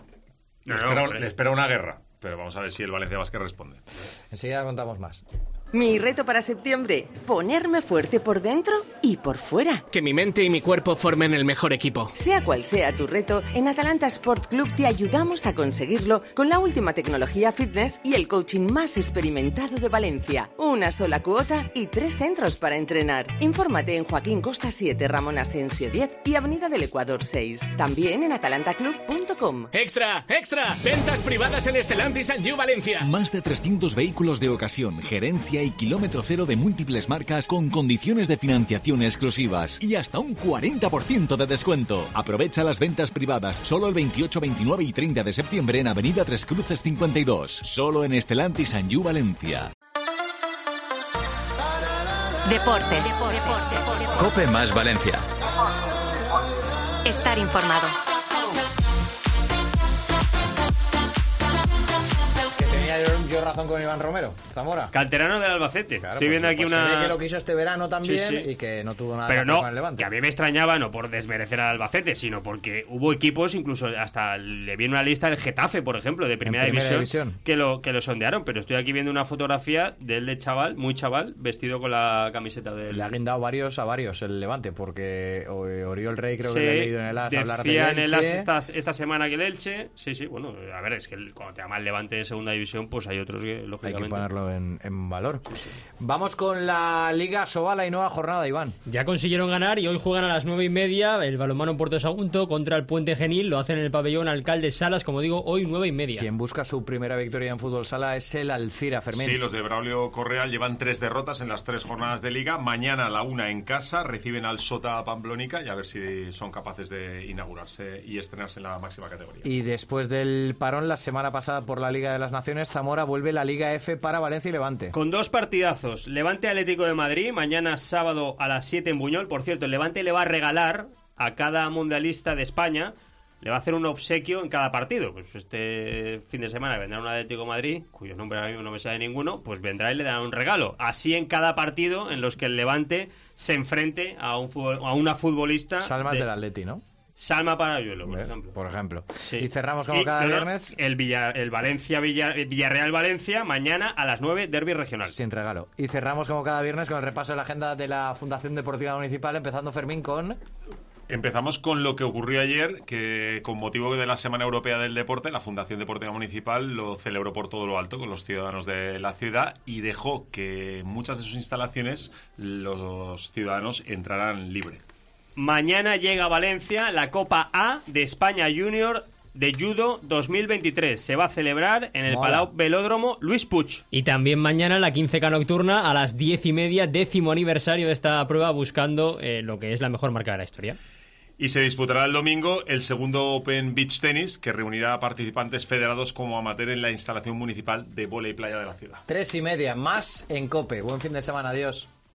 Le espera una guerra, pero vamos a ver si el Valencia Basket responde. Enseguida contamos más. Mi reto para septiembre, ponerme fuerte por dentro y por fuera. Que mi mente y mi cuerpo formen el mejor equipo. Sea cual sea tu reto, en Atalanta Sport Club te ayudamos a conseguirlo con la última tecnología fitness y el coaching más experimentado de Valencia. Una sola cuota y 3 centros para entrenar. Infórmate en Joaquín Costa 7, Ramón Asensio 10 y Avenida del Ecuador 6. También en atalantaclub.com. ¡Extra! ¡Extra! Ventas privadas en Stellantis Sanju Valencia. Más de 300 vehículos de ocasión, gerencia y kilómetro cero de múltiples marcas con condiciones de financiación exclusivas y hasta un 40% de descuento. Aprovecha las ventas privadas solo el 28, 29 y 30 de septiembre en Avenida Tres Cruces 52. Solo en Stellantis Sanju Valencia. Deportes. COPE más Valencia. Estar informado. Yo razón con Iván Romero, Zamora. Canterano del Albacete. Claro, estoy viendo aquí pues una... se ve que lo quiso este verano también, sí. Y que no tuvo nada pero que hacer con el Levante. Que a mí me extrañaba, no por desmerecer al Albacete, sino porque hubo equipos, incluso hasta le vi en una lista el Getafe, por ejemplo, de primera división. Que lo sondearon, pero estoy aquí viendo una fotografía de él de chaval, muy chaval, vestido con la camiseta del... Le ha guindado a varios el Levante, porque Oriol Rey creo que le he leído en el AS hablar de Elche. En el Elche. AS esta semana que el Elche, sí, bueno, a ver, es que cuando te llama el Levante de segunda división, pues hay otros que, lógicamente... Hay que ponerlo en valor. Vamos con la Liga Sobala y nueva jornada, Iván. Ya consiguieron ganar y hoy juegan a las 9:30 el balonmano Puerto Sagunto contra el Puente Genil. Lo hacen en el pabellón Alcalde Salas, como digo, hoy 9:30. Quien busca su primera victoria en fútbol sala es el Alcira, Fermín. Sí, los de Braulio Correa llevan 3 derrotas en las 3 jornadas de Liga. Mañana a la 1 en casa reciben al Sota Pamplónica y a ver si son capaces de inaugurarse y estrenarse en la máxima categoría. Y después del parón la semana pasada por la Liga de las Naciones, Zamora vuelve la Liga F para Valencia y Levante. Con 2 partidazos. Levante Atlético de Madrid, mañana sábado a las 7 en Buñol. Por cierto, el Levante le va a regalar a cada mundialista de España, le va a hacer un obsequio en cada partido. Pues este fin de semana vendrá un Atlético de Madrid, cuyo nombre ahora mismo no me sale ninguno, pues vendrá y le dará un regalo. Así en cada partido en los que el Levante se enfrente a una futbolista... Salmas del Atleti, ¿no? Salma Parayuelo, por ejemplo. Sí. Y cerramos como cada viernes. El Villarreal-Valencia, mañana a las 9, derbi regional. Sin regalo. Y cerramos como cada viernes con el repaso de la agenda de la Fundación Deportiva Municipal, empezando, Fermín, con... Empezamos con lo que ocurrió ayer, que con motivo de la Semana Europea del Deporte, la Fundación Deportiva Municipal lo celebró por todo lo alto con los ciudadanos de la ciudad y dejó que en muchas de sus instalaciones los ciudadanos entraran libre. Mañana llega a Valencia la Copa A de España Junior de Judo 2023. Se va a celebrar en el Palau Velódromo Luis Puig. Y también mañana la 15K nocturna a las 10:30, 10º aniversario de esta prueba, buscando lo que es la mejor marca de la historia. Y se disputará el domingo el segundo Open Beach Tennis, que reunirá a participantes federados como amateur en la instalación municipal de vóley playa de la ciudad. 3:30, más en COPE. Buen fin de semana, adiós.